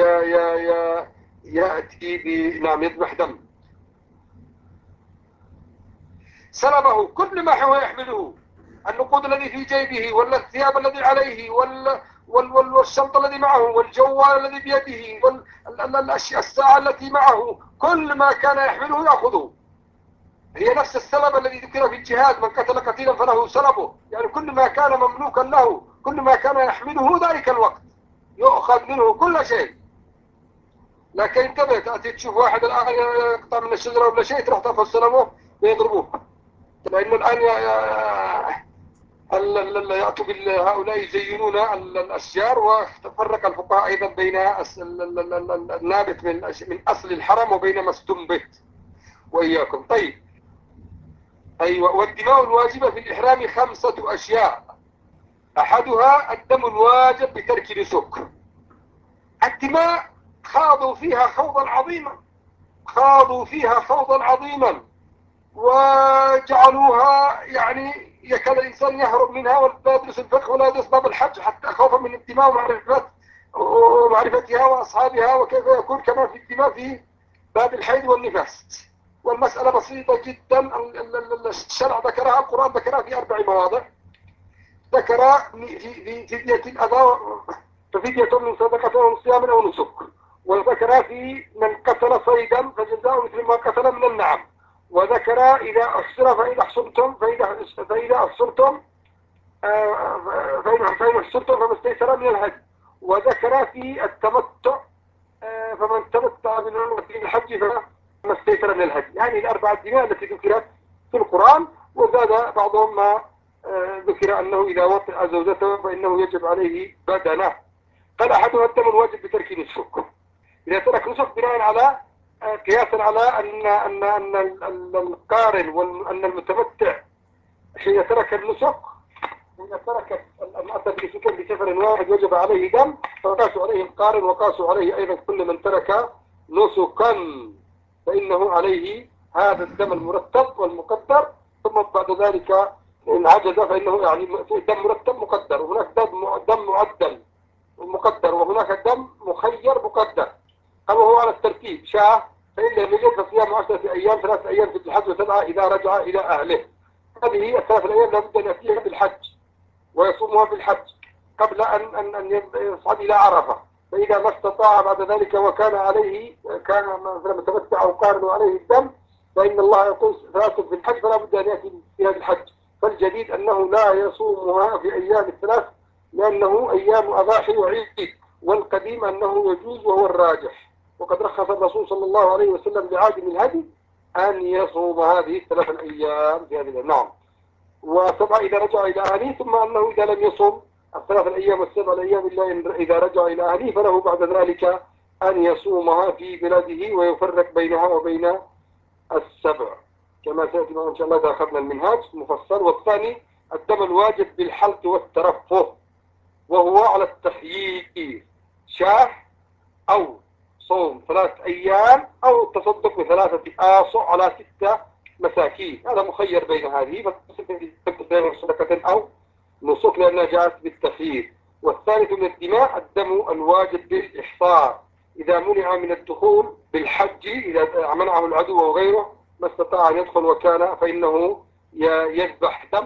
يأتي بنعم يذبح دم. سلبه كل ما هو يحمله، النقود الذي في جيبه ولا الثياب الذي عليه والشنط الذي معه والجوال الذي بيده والساعة التي معه، كل ما كان يحمله يأخذه. هي نفس السلب الذي ذكر في الجهاد، من قتل قتيلا فله سلبه، يعني كل ما كان مملوكا له، كل ما كان يحمله ذلك الوقت يؤخذ منه كل شيء. لكن انتبه، تأتي تشوف واحد الآن يقطع من الشجرة ولا شيء تروح تأخذ سلبه ويضربوه. لأن الآن يأتوا هؤلاء يزينون الأشجار، وتفرق الفقهاء أيضا بين النابت من أصل الحرم وبين ما استنبت. وإياكم. طيب، أيوة. والدماء الواجبة في الإحرام 5 أشياء، أحدها الدم الواجب بترك نسك. الدماء خاضوا فيها خوضا عظيما وجعلوها يعني يكاد الإنسان يهرب منها ولا يدرس الفقه ولا يدرس باب الحج حتى خوفا من الدماء ومعرفتها وأصحابها، وكيف يكون كما في الدماء في باب الحيض والنفاس. والمسألة بسيطة جدا. الشرع ذكرها، القرآن ذكرها في 4 مواضع. ذكر في فدية الأذى، ففدية من صدقة أو صيام أو نسك. وذكر في من قتل صيدا فجزاء مثل ما قتل من النعم. وذكر إذا أحصر فإذا أحصرتم فإن أحصرتم فما استيسر من الهدي. وذكر في التمتع فمن تمتع من عمرة الحج فما استيسر من الهدي. يعني ال4 دماء التي ذكرت في القرآن. وزاد بعضهم ما ذكر أنه إذا وطئ زوجته فإنه يجب عليه بدنه. قال أحدها الدم الواجب بترك نسك. إذا ترك نسك بناء على قياسا على أن القارن وأن المتمتع حين ترك النسك، حين ترك الأتى بنسك بسفر واحد وجب عليه دم، فقاسوا عليه القارن وقاسوا عليه أيضا كل من ترك نسكا فإنه عليه هذا الدم المرتب والمقدر. ثم بعد ذلك إن عجز فإنه يعني دم مرتب مقدر، وهناك دم معدل مقدر، وهناك دم مخير مقدر. أما هو على الترتيب شاة فإن لم يجد فصيام 10 أيام 3 أيام في الحج و7 إذا رجع إلى أهله. هذه 3 الأيام لابد أن يأتيها بالحج ويصومها بالحج قبل أن يصعد إلى عرفة. فإذا ما استطاع بعد ذلك وكان عليه كان مثلا متمتع أو قارن عليه الدم، فإن الله يقول 3 في الحج فلا بد أن يأتي فيها بالحج. فالجديد أنه لا يصومها في أيام ال3 لأنه أيام أضاحي وعيد، والقديم أنه يجوز وهو الراجح. وقد رخص الرسول صلى الله عليه وسلم لعادم الهدي أن يصوم هذه 3 أيام في هذه. نعم. و7 إذا رجع إلى أهله. ثم أنه إذا لم يصوم 3 أيام و7 الأيام إلا إذا رجع إلى أهله فله بعد ذلك أن يصومها في بلده ويفرق بينها وبين 7 كما سيأتي إن شاء الله إذا أخذنا المنهاج مفصل. والثاني الدم الواجب بالحلق والترفه، وهو على التخيير، شاه أو صوم 3 أيام أو التصدق ب3 آصع على 6 مساكين. هذا مخير بين هذه، بين صدقة أو نسك لأنها جاءت بالتخيير. والثالث من الدماء الدم الواجب بالإحصار، إذا منع من الدخول بالحج، إذا منعه العدو وغيره ما استطاع أن يدخل وكان فإنه يذبح دم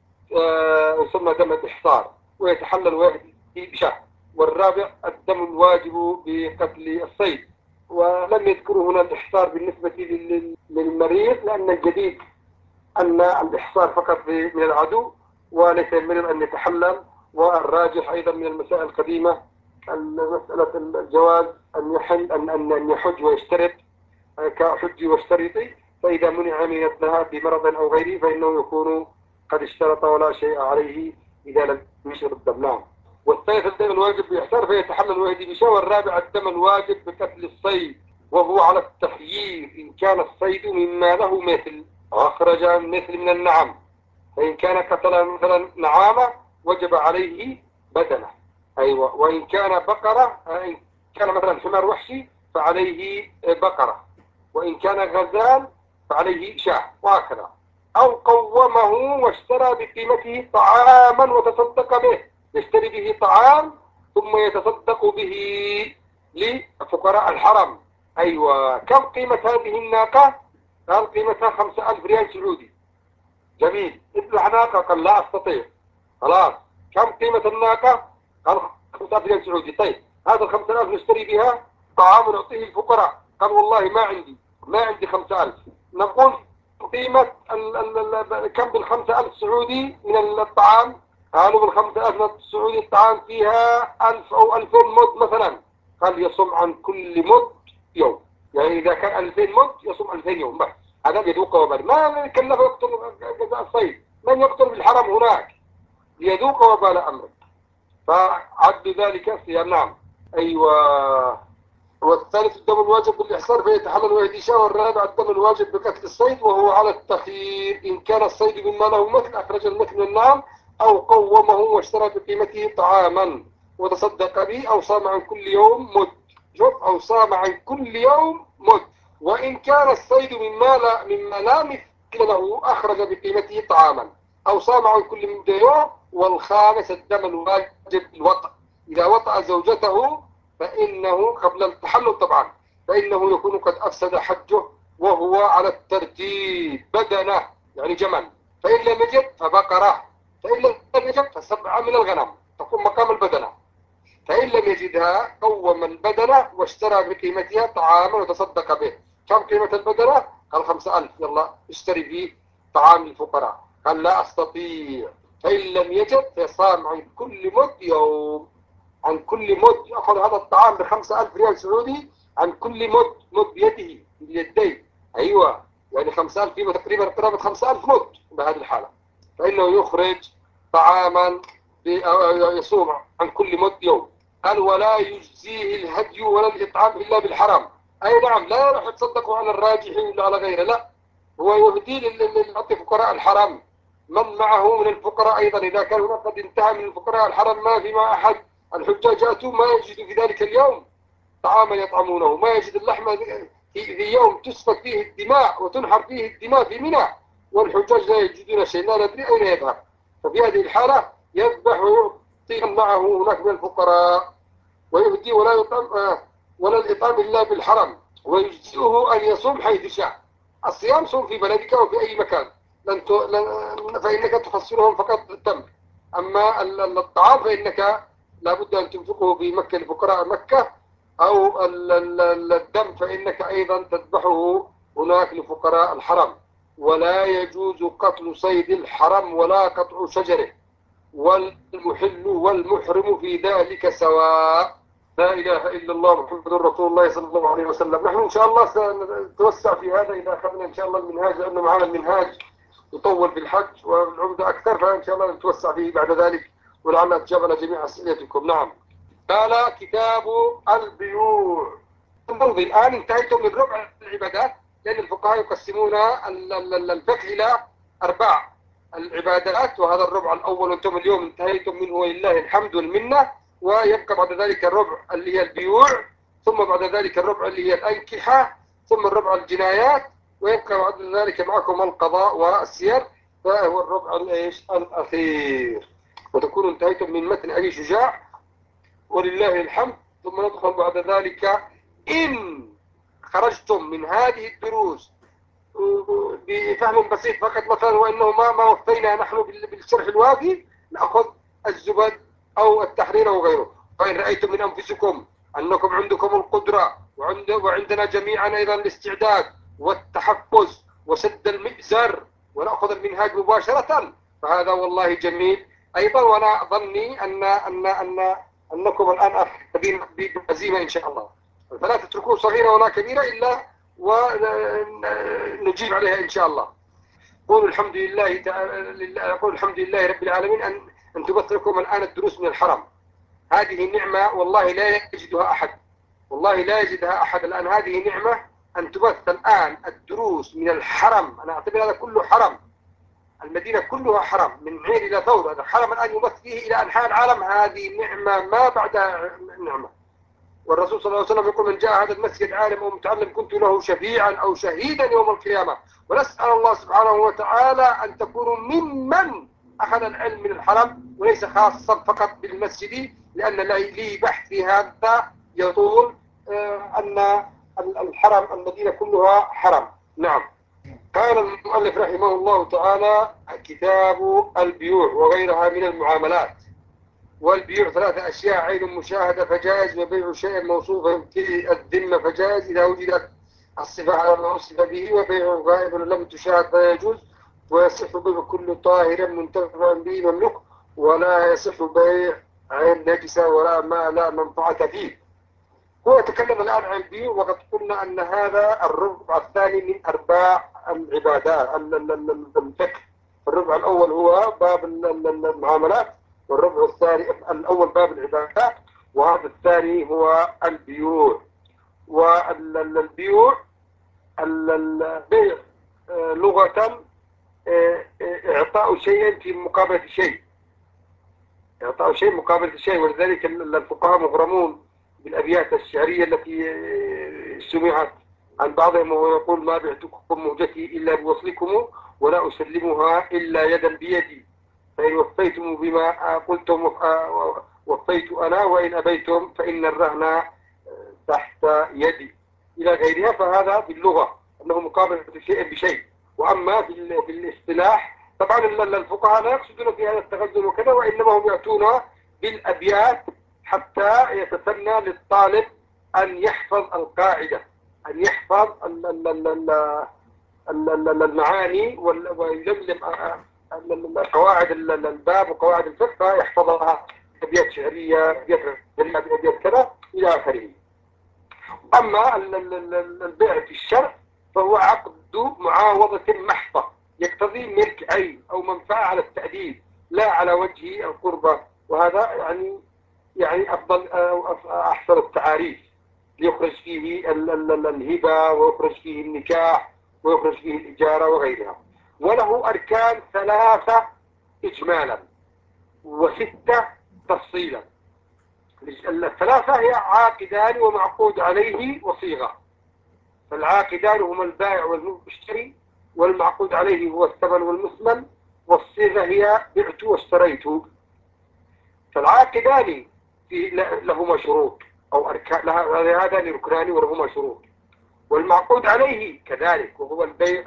يسمى دم الإحصار ويتحلل ويهدي بشهر. والرابع الدم الواجب بقتل الصيد. ولم يذكروا هنا الإحصار بالنسبة للمريض، لأن الجديد أن الإحصار فقط من العدو وليس المريض أن يتحلل. والراجح أيضا من المسائل القديمة مسألة الجواز أن يحل أن يحج ويشترط كحج واشترطي، فإذا منع من الذهاب بمرض أو غيره فإنه يكون قد اشترط ولا شيء عليه إذا لم يشرب الدم. نعم. والثالث الدم الواجب بإحسان فيتحمل ويهدي بشاء. والرابع الدم الواجب بقتل الصيد وهو على التخيير إن كان الصيد مما له مثل أخرج مثل من النعم، فإن كان قتل مثلا نعامة وجب عليه بدنه. أيوة. وإن كان بقرة، إن كان مثلا حمار وحشي فعليه بقرة، وإن كان غزال فعليه شاة، وهكذا. أو قومه واشترى بقيمته طعاما وتصدق به، يشتري به طعام ثم يتصدق به لفقراء الحرم. أيوة. كم قيمة هذه الناقة؟ قال قيمتها 5000 ريال سعودي. جميل. اذبح ناقة. قال لا أستطيع. خلاص. كم قيمة الناقة؟ قال 5000 ريال سعودي. طيب هذا 5000 نشتري بها طعام نعطيه الفقراء. قال والله ما عندي 5000. نقول قيمة كم بال5000 سعودي من الطعام؟ قالوا بال5000 سعودي الطعام فيها 1000 أو 2000 مد مثلا. قال يصوم عن كل مد يوم، يعني إذا كان 2000 مد يصوم 2000 يوم بس. هذا يذوق وبال، ما كلفه يقتل جزاء الصيد، من يقتل بالحرم هناك ليذوق وبال أمره، فعد ذلك صيام. نعم. أيوة. والثالث الدم الواجب بالإحصار فيتحلل ويهدي شاء. والرابع الدم الواجب بقتل الصيد وهو على التخيير إن كان الصيد مما له مثل أخرج المثل النعم، أو قومه واشترى بقيمته طعاما وتصدق به، أو صام عن كل يوم مد. شوف، أو صام عن كل يوم مد. وإن كان الصيد مما لا مثل له أخرج بقيمته طعاما، أو صام عن كل مد يوم. والخامس الدم الواجب الوطأ، إذا وطأ زوجته فإنه قبل التحلل طبعا، فإنه يكون قد أفسد حجه، وهو على الترتيب بدنه يعني جمل، فإن لم يجد فبقرة، فإن لم يجد فسبعة من الغنم تقوم مقام البدنة، فإن لم يجدها قوم البدنة واشترى بقيمتها طعاما وتصدق به. كم قيمة البدنة؟ قال 5000. يلا اشتري به طعام الفقراء. قال لا أستطيع. فإن لم يجد فصام عن كل مد يوم، عن كل مد يأخذ هذا الطعام ب5000 ريال سعودي عن كل مد بيده باليدين. أيوة. يعني 5000 قيمة تقريبا قرابة 5000 مد بهذه الحالة، فإنه يخرج طعاما يصوم عن كل مد يوم. قال ولا يجزيه الهدي ولا الإطعام إلا بالحرام. أي نعم، لا يروح يتصدقوا على الراجح ولا على غيره، لا، هو يهدي لفقراء الحرم. من معه من الفقراء أيضا إذا كان هناك قد انتهى من الفقراء الحرم ما في مع أحد الحجاج أتوا ما يجد في ذلك اليوم طعاما يطعمونه، ما يجد اللحم في يوم تسفك فيه الدماء وتنحر فيه الدماء في منى، والحجاج لا يجدون شيء، لا ندري أين يذهب. ففي هذه الحالة يذبح ويعطي من معه هناك من الفقراء ويهدي ولا يطعم ولا الإطعام إلا بالحرم. ويجزئه أن يصوم حيث شاء. الصيام صوم في بلدك وفي أي مكان، فإنك تفسرهم فقط التمر. أما الطعام فإنك لابد أن تنفقه في مكة لفقراء مكة، أو الدم فإنك أيضا تذبحه هناك لفقراء الحرم. ولا يجوز قتل صيد الحرم ولا قطع شجره، والمحل والمحرم في ذلك سواء. لا إله إلا الله محمد رسول الله صلى الله عليه وسلم. نحن إن شاء الله سنتوسع في هذا إذا أخذنا إن شاء الله المنهاج، لأنه معنا المنهاج يطول في الحج والعمدة أكثر، فإن شاء الله نتوسع فيه بعد ذلك، ولعل أتجاب على جميع أسئلتكم. نعم. قال كتاب البيوع. انظر، الآن انتهيتم من ربع العبادات، لأن الفقهاء يقسمون الفقه إلى 4 العبادات، وهذا الربع الأول أنتم اليوم انتهيتم منه ولله الحمد والمنة. ويبقى بعد ذلك الربع اللي هي البيوع، ثم بعد ذلك الربع اللي هي الأنكحة، ثم الربع الجنايات، ويبقى بعد ذلك معكم القضاء والسير، فهو الربع الأخير. وتكون انتهيتم من متن أبي شجاع ولله الحمد. ثم ندخل بعد ذلك إن خرجتم من هذه الدروس بفهم بسيط فقط مثلا، وإنه ما وفينا نحن بالشرح الوافي، نأخذ الزبد أو التحرير أو غيره. فإن رأيتم من أنفسكم أنكم عندكم القدرة وعندنا جميعا أيضا الاستعداد والتحفز وسد المئزر ونأخذ المنهاج مباشرة، فهذا والله جميل أيضا. وأنا ظني أن أنكم الآن أخذين بعزيمة إن شاء الله، فلا تتركوه صغيرة ولا كبيرة إلا ونجيب عليها إن شاء الله. قولوا الحمد لله قولوا الحمد لله رب العالمين أن تبث لكم الآن الدروس من الحرم. هذه نعمة والله لا يجدها أحد، والله لا يجدها أحد الآن. هذه نعمة أن تبث الآن الدروس من الحرم. أنا أعتبر هذا كله حرم، المدينة كلها حرم من عين إلى ثور. هذا الحرم الآن يبث فيه إلى أنحاء العالم. هذه نعمة ما بعدها نعمة. والرسول صلى الله عليه وسلم يقول: من جاء هذا المسجد عالم أو متعلم كنت له شفيعا أو شهيدا يوم القيامة. ونسأل الله سبحانه وتعالى أن تكونوا ممن أخذ العلم من الحرم وليس خاصا فقط بالمسجد، لأن لي بحث في هذا يقول أن الحرم المدينة كلها حرم. نعم. قال المؤلف رحمه الله تعالى: كتاب البيوع وغيرها من المعاملات. والبيوع ثلاثة أشياء: عين مشاهدة فجائز، وبيع شيء موصوفا في الذمة فجائز إذا وجدت الصفة على ما وصف به، وبيع غائب لم تشاهد فيجوز، ويصح بيع كل طاهر منتفع به مملوك، ولا يصح بيع عين نجسة ولا ما لا منفعة فيه. هو يتكلم الآن عن البيوع، وقد قلنا أن هذا الربع الثاني من أرباع العبادات الفقه. الربع الأول هو باب المعاملات، والربع الثاني الأول باب العبادات، وهذا الثاني هو البيوع. والبيوع البيع لغة إعطاء شيء في مقابلة شيء، إعطاء شيء مقابلة شيء. ولذلك الفقهاء مغرمون بالأبيات الشعرية التي سمعت عن بعضهم وهو يقول: ما بعتكم موجتي إلا بوصلكم، ولا أسلمها إلا يدا بيدي، فإن وفيتم بما قلتم وفيت أنا، وإن أبيتم فإن الرهن تحت يدي، إلى غيرها. فهذا في اللغة أنه مقابلة شيء بشيء. وأما في الاصطلاح طبعا الفقهاء لا يقصدون في هذا التغزل وكذا، وإنما هم يأتون بالأبيات حتى يتسنى للطالب أن يحفظ القاعدة، أن يحفظ المعاني ويلملم قواعد الباب وقواعد الفقه، يحفظها أبيات شعرية، أبيات كذا إلى آخره. أما البيع في الشرع فهو عقد معاوضة محضة يقتضي ملك عين أو منفعة على التأديب لا على وجه القربة. وهذا يعني أفضل أو أحسن التعاريف، ليخرج فيه الهبة، ويخرج فيه النكاح، ويخرج فيه الإجارة وغيرها. وله أركان ثلاثة إجمالا وستة تفصيلا. الثلاثة هي عاقدان ومعقود عليه وصيغة. فالعاقدان هما البائع والمشتري، والمعقود عليه هو الثمن والمثمن، والصيغة هي بعت واشتريت. فالعاقدان لهما شروط أو أركان، هذان ركنان ولهما شروط. والمعقود عليه كذلك، وهو البيع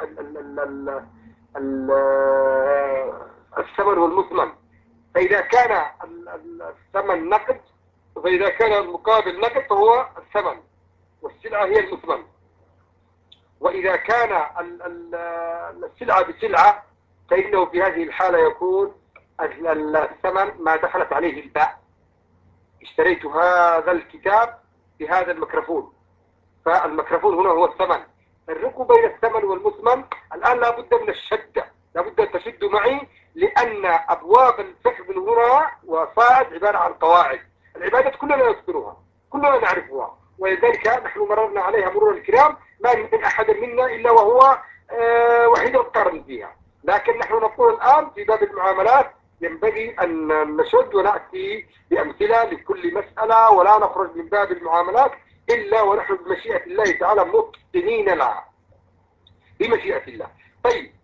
الثمن والمثمن. فإذا كان الثمن نقد، فإذا كان المقابل نقد فهو الثمن والسلعة هي المثمن. وإذا كان السلعة بسلعة فإنه في هذه الحالة يكون الثمن ما دخلت عليه الباء. اشتريت هذا الكتاب بهذا الميكروفون، فالميكروفون هنا هو الثمن. الرق بين الثمن والمثمن الآن لابد من الشدة، لابد أن تشدوا معي، لأن أبواب الفقه من هنا وصاعد عبارة عن قواعد. العبادات كلنا نذكرها، كلنا نعرفها، ولذلك نحن مررنا عليها مرور الكرام، ما من أحد منا إلا وهو وحيد القرن فيها. لكن نحن نقول الآن في باب المعاملات ينبغي أن نشد ونأتي بأمثلة لكل مسألة، ولا نخرج من باب المعاملات إلا ونحن بمشيئة الله تعالى متقنين لها بمشيئة الله. طيب،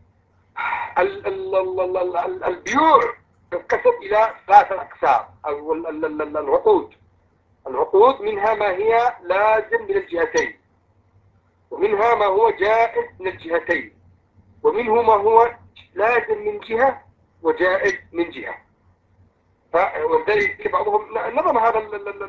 البيوع تنقسم إلى ثلاثة أقسام. أو العقود منها ما هي لازم من الجهتين، ومنها ما هو جائز من الجهتين، ومنه ما هو لازم من جهة وجائز من جهة. ولذلك بعضهم نظم هذا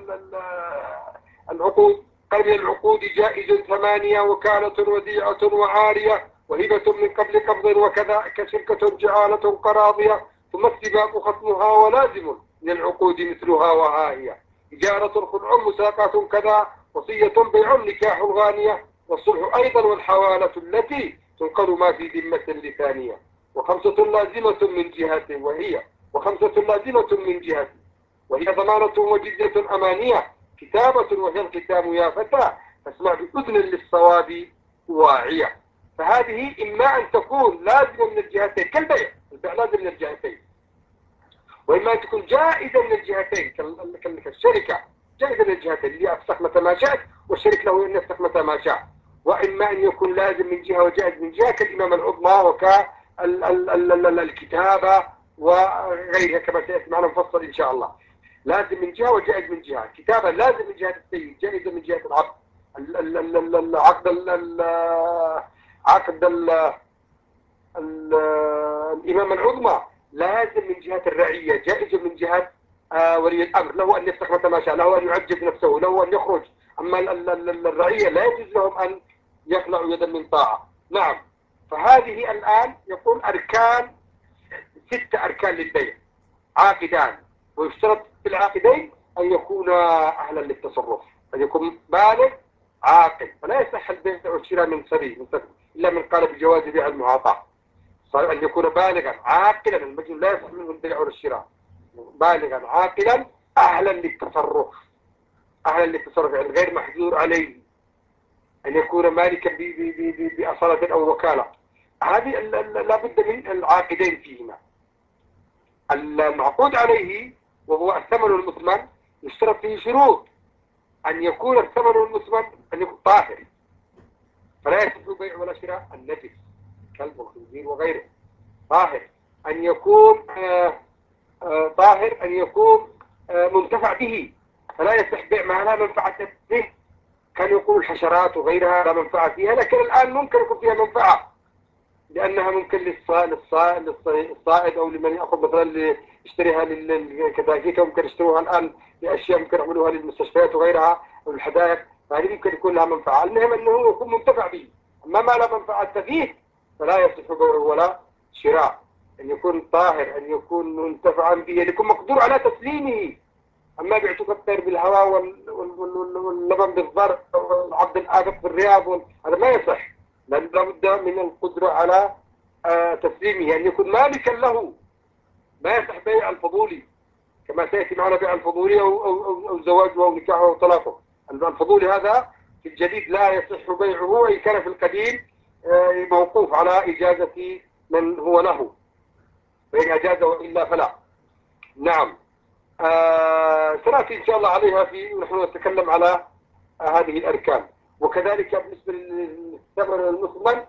العقود. قال: من العقود جائز 8 وكالة وديعة وعارية وهبة من قبل قبض وكذا كشركة جعالة قراضية، ثم السباق ختمها ولازم من العقود مثلها وها هي: إجارة خلع مساقات كذا، وصية بيع نكاح غانية، والصلح أيضا والحوالة التي تنقل ما في ذمة لثانية. وخمسة لازمة من جهة وهي وخمسة لازمة من جهة وهي ضمانة وجزية أمانية، كتابة وهي الختام يا فتى، فاسمع بأذن للصواب واعية. فهذه إما أن تكون لازمة من الجهتين كالبيع، البيع لازم من الجهتين، وإما أن تكون جائزة من الجهتين كالشركة، جائزة من الجهتين اللي أفسخ متى ما شاء والشريك له أن يفسخ متى ما شاء. وإما أن يكون لازم من جهة وجائز من جهة كالإمامة العظمى وكالكتابة وغيرها كما سيأتي معنا مفصل إن شاء الله. لازم من جهة وجائز من جهة. كتابة لازم من جهة السيد، جائزة من جهة العقد. عقد الإمامة العظمى لازم من جهة الرعية، جائزة من جهة ولي الأمر، له أن يفتح متى ما شاء، له أن يعجز نفسه، له أن يخرج. أما الرعية لا يجوز لهم أن يخلعوا يدا من طاعة. نعم. فهذه الآن يقول أركان، 6 أركان للبيع: عاقدان، ويشترط في العاقدين أن يكون أهلا للتصرف، أن يكون بالغ عاقل، فلا يصح البيع والشراء من سبيل إلا من قال بجواز بيع المعاطاة. صار أن يكون بالغا عاقلا، المجنون لا يصح منه البيع ولا الشراء. بالغا عاقلا أهلا للتصرف، أهلا للتصرف يعني غير محجور عليه، أن يكون مالكا بأصالة أو وكالة. هذه لابد من العاقدين فيهما. المعقود عليه وهو الثمن المثمن يشترط فيه شروط: أن يكون الثمن المثمن أن يكون طاهر، فلا يصح بيع ولا شراء النجس كلب والخنزير وغيره. طاهر، أن يكون طاهر، أن يكون منتفع به، فلا يصح بيع ما لا منفعة به. كان يقول الحشرات وغيرها لا منفعة فيها، لكن الآن ممكن يكون فيها منفعة، لأنها ممكن للصائد أو لمن يأخذ مثلا يشتريها كذلك، ممكن يشتروها الآن لأشياء ممكن يعملوها للمستشفيات وغيرها أو الحدائق، فهذه ممكن يكون لها منفعة. المهم أنه يكون منتفع به. أما ما لا منفعة فيه فلا يصح بيعه ولا شراء. أن يكون طاهر، أن يكون منتفعا به، أن يكون مقدور على تسليمه. أما بعتك الطير بالهواء واللبن بالضرب والعبد الآبق بالرياض هذا ما يصح، لأن لابد من القدرة على تسليمه، أن يكون مالكا له. ما يصح بيع الفضولي كما سيأتي معنا بيع الفضولي أو زواجه أو نكاحه أو طلاقه. الفضولي هذا في الجديد لا يصح بيعه، وإن كان في القديم موقوف على إجازة من هو له، فإن أجاز وإلا فلا. نعم. سنأتي إن شاء الله عليها ونحن نتكلم على هذه الأركان. وكذلك بالنسبة للثمن المثمن،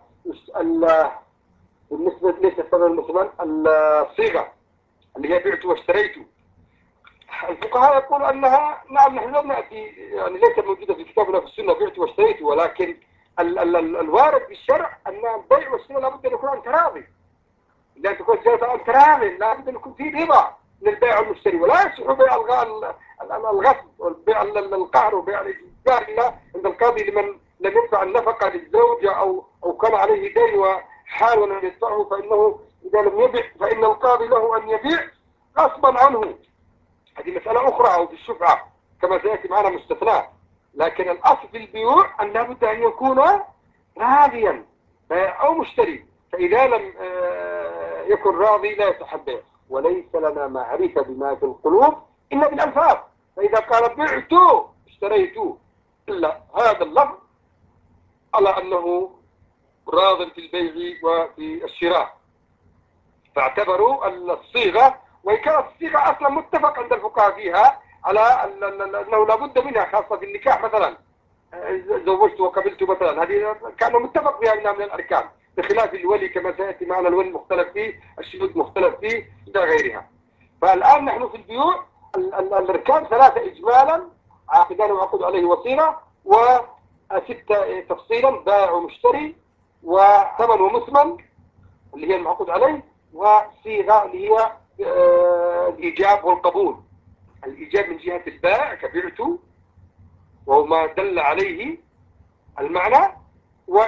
بالنسبة ليس الثمن المثمن، الصيغة اللي هي بعت واشتريت، الفقهاء يقولوا أنها نعم نحن لم نأتي يعني ليست موجودة في كتابنا في السنة بعت واشتريت، ولكن الوارد في الشرع أن البيع والشراء لابد أن يكون عن تراضي. إذا تكون سياسة عن تراضي لابد أن يكون في رضا من البيع والمشتري، ولا يصح بيع الغصب والبيع القهر وبيع الإجبار إلا عند القاضي لمن لم يدفع النفقة للزوجة أو كان عليه دين وحاول أن يدفعه، فإنه إذا لم يبيع فإن القاضي له أن يبيع غصبا عنه. هذه مسألة أخرى، أو في الشفعة كما سيأتي معنا مستثناء. لكن الأصل في البيوع أن لابد أن يكون راضيا أو مشتري، فإذا لم يكن راضي لا يصح البيع. وليس لنا معرفة بما في القلوب إلا بالألفاظ، فإذا قال بعت اشتريت إلا هذا اللفظ على أنه راض في البيع وفي الشراء، فاعتبروا الصيغة، وإن كانت الصيغة أصلا متفق عند الفقهاء فيها على أنه لابد منها، خاصة في النكاح مثلا زوجت وقبلت مثلا، هذه كان متفق فيها من الأركان، بخلاف الولي كما سيأتي معنا، الولي مختلف فيه، الشهود مختلف فيه إلى غيرها. فالآن نحن في البيوع الأركان 3 إجمالا: عاقدان وعقد عليه وصيغة، و6 تفصيلا: بائع ومشتري، وثمن ومثمن اللي هي المعقود عليه، وصيغة اللي هي الإيجاب والقبول. الإيجاب من جهة البائع كبعت وهو ما دل عليه المعنى،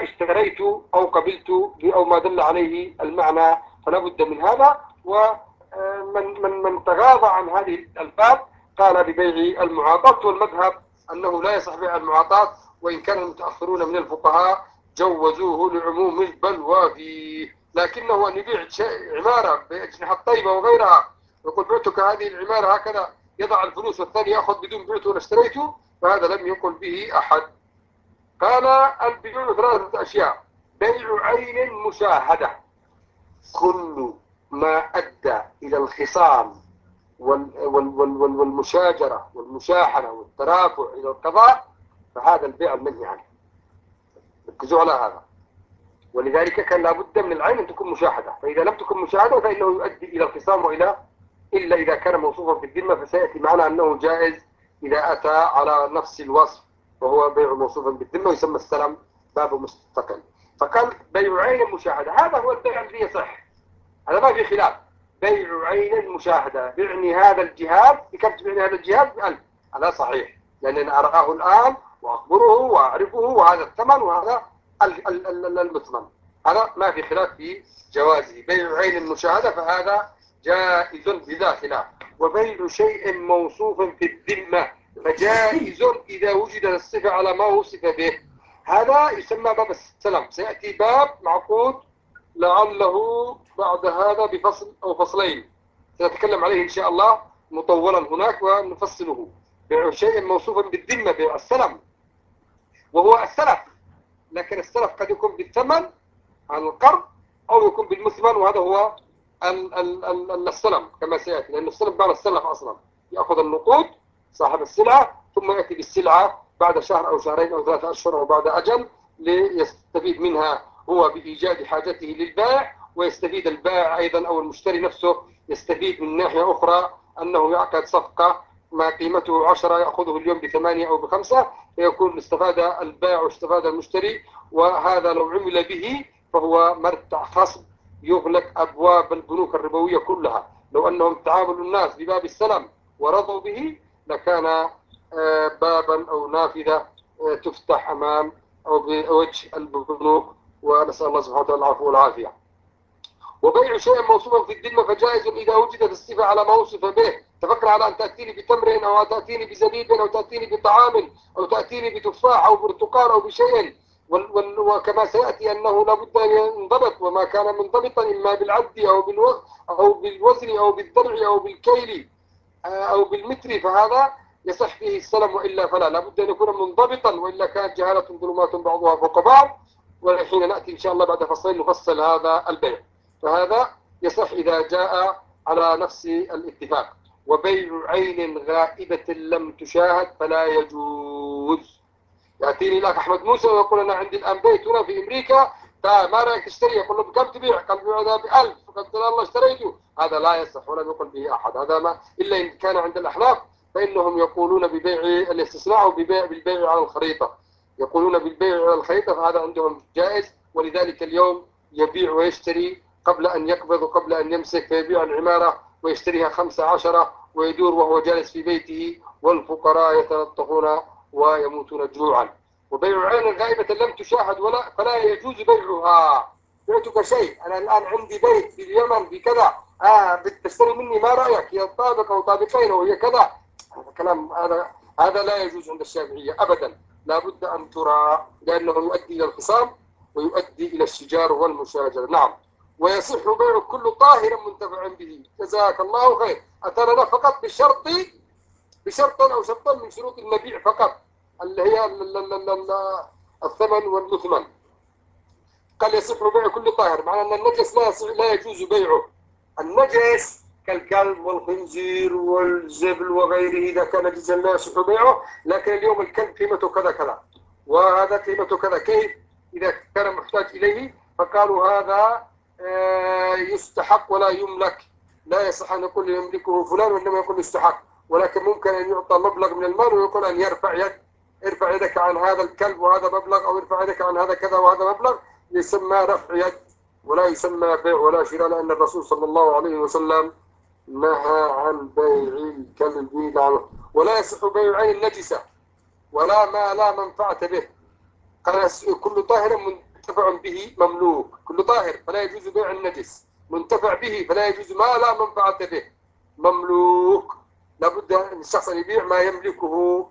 واشتريت أو قبلت أو ما دل عليه المعنى، فلا بد من هذا. من تغاضى عن هذه الألفاظ قال ببيع المعاطاة، والمذهب أنه لا يصح بيع المعاطاة، وإن كان المتأخرون من الفقهاء جوزوه لعموم البلوى فيه. لكنه أن يبيع عمارة بأجنحة طيبة وغيرها يقول بعتك هذه العمارة هكذا، يضع الفلوس والثاني يأخذ بدون بعته ولا اشتريته، فهذا لم يقل به أحد. قال البيوع ثلاثة أشياء: بيع عين مشاهدة، كل ما أدى إلى الخصام والمشاجرة والمشاحنة والترافع إلى القضاء، فهذا البيع المنهي عنه. ركزوا على هذا. ولذلك كان لابد من العين أن تكون مشاهدة، فإذا لم تكن مشاهدة فإنه يؤدي إلى الخصام إلا إذا كان موصوفا بالذمة، فسيأتي معنا أنه جائز إذا أتى على نفس الوصف، وهو بيع موصوفا بالذمة ويسمى السلم، باب مستقل. فقال بيع عين مشاهدة، هذا هو البيع الذي يصح، هذا ما في خلاف. بيع عين مشاهدة، بعني هذا الجهاز بكم تبعني هذا الجهاز ب1000، هذا صحيح لأنني أراه الآن وأخبره وأعرفه، وهذا الثمن وهذا المثمن، هذا ما في خلاف في جوازه. بيع عين مشاهدة فهذا جائز بلا خلاف. وبيع شيء موصوف في الذمة فجائز إذا وجد الصفة على ما وصف به، هذا يسمى باب السلم. سيأتي باب معقود لعله بعد هذا بفصل أو فصلين سنتكلم عليه إن شاء الله مطولا هناك ونفصله. بيع شيء موصوفا بالذمة، بيع السلم وهو السلف، لكن السلف قد يكون بالثمن عن القرض أو يكون بالمثمن، وهذا هو السلم كما سيأتي، لأن السلم معنى السلف أصلا يأخذ النقود صاحب السلعة ثم يأتي بالسلعة بعد شهر أو شهرين أو 3 أشهر أو بعد أجل ليستفيد منها هو بإيجاد حاجته للبائع، ويستفيد البائع أيضا أو المشتري نفسه يستفيد من ناحية أخرى أنه يعقد صفقة ما قيمته 10 يأخذه اليوم ب8 أو ب5، فيكون استفاد البائع واستفاد المشتري. وهذا لو عمل به فهو مرتع خصب يغلق أبواب البنوك الربوية كلها. لو أنهم تعاملوا الناس بباب السلم ورضوا به لكان بابا أو نافذة تفتح أمام أو بوجه البنوك، ونسأل الله سبحانه وتعالى العفو والعافية. وبيع شيء موصوفا في الذمة فجائز إذا وجدت الصفة على ما وصف به. تفكر على أن تأتيني بتمر أو تأتيني بزبيب أو تأتيني بطعام أو تأتيني بتفاح أو برتقال أو بشيء، وكما سيأتي أنه لابد أن ينضبط، وما كان منضبطا إما بالعد أو بالوزن أو بالضرع أو بالكيل أو بالمتر، فهذا يصح فيه السلم، وإلا فلا، لابد أن يكون منضبطا، وإلا كانت جهالة ظلمات بعضها فوق بعض. وحين نأتي إن شاء الله بعد فصلين نفصل هذا البيع، فهذا يصح إذا جاء على نفس الاتفاق. وبيع عين غائبة لم تشاهد فلا يجوز. يأتيني لك أحمد موسى ويقول أنا عندي الآن بيت هنا في أمريكا، ما رأيك تشتري؟ يقول له بكم تبيع؟ قال بيع هذا ب1000، فقلت له الله اشتريته. هذا لا يصح ولم يقل به أحد، هذا ما إلا إن كان عند الأحناف فإنهم يقولون ببيع الاستثناء بالبيع على الخريطة، يقولون بالبيع على الخريطة، فهذا عندهم جائز. ولذلك اليوم يبيع ويشتري قبل أن يقبض وقبل أن يمسك، فيبيع العمارة ويشتريها 15 ويدور وهو جالس في بيته، والفقراء يتلطفون ويموتون جوعا. وبيع عين غائبة لم تشاهد فلا يجوز بيعها. بعتك شيء، أنا الآن عندي بيت في اليمن بكذا، بتشتري مني، ما رأيك؟ هي طابق أو طابقين وهي كذا. هذا كلام، هذا لا يجوز عند الشافعية أبدا، لا بد أن ترى، لأنه يؤدي إلى الخصام ويؤدي إلى الشجار والمشاجرة. نعم. ويصح بيع كل طاهر منتفع به. جزاك الله خير. أتانا فقط بشرط أو شرطا من شروط المبيع فقط، اللي هي الثمن والمثمن. قال يصح بيع كل طاهر، معنى أن النجس لا يجوز بيعه. النجس كالكلب والخنزير والزبل وغيره إذا كان نجسا لا يصح بيعه، لكن اليوم الكلب قيمته كذا كذا وهذا قيمته كذا، كيف؟ إذا كان محتاج إليه فقالوا هذا يستحق ولا يملك، لا يصح أن يقول يملكه فلان وإنما يقول يستحق، ولكن ممكن أن يعطى مبلغ من المال ويقول أن ارفع يدك عن هذا الكلب وهذا مبلغ، أو ارفع يدك عن هذا كذا وهذا مبلغ، يسمى رفع يد ولا يسمى بيع ولا شراء، لأن الرسول صلى الله عليه وسلم نهى عن بيع الكلب ولا يصح بيع عين النجسة ولا ما لا منفعة به. قال كل طاهر منتفع به مملوك، كل طاهر، فلا يجوز بيع النجس منتفع به فلا يجوز ما لا منفعة به. مملوك لابد أن الشخص أن يبيع ما يملكه.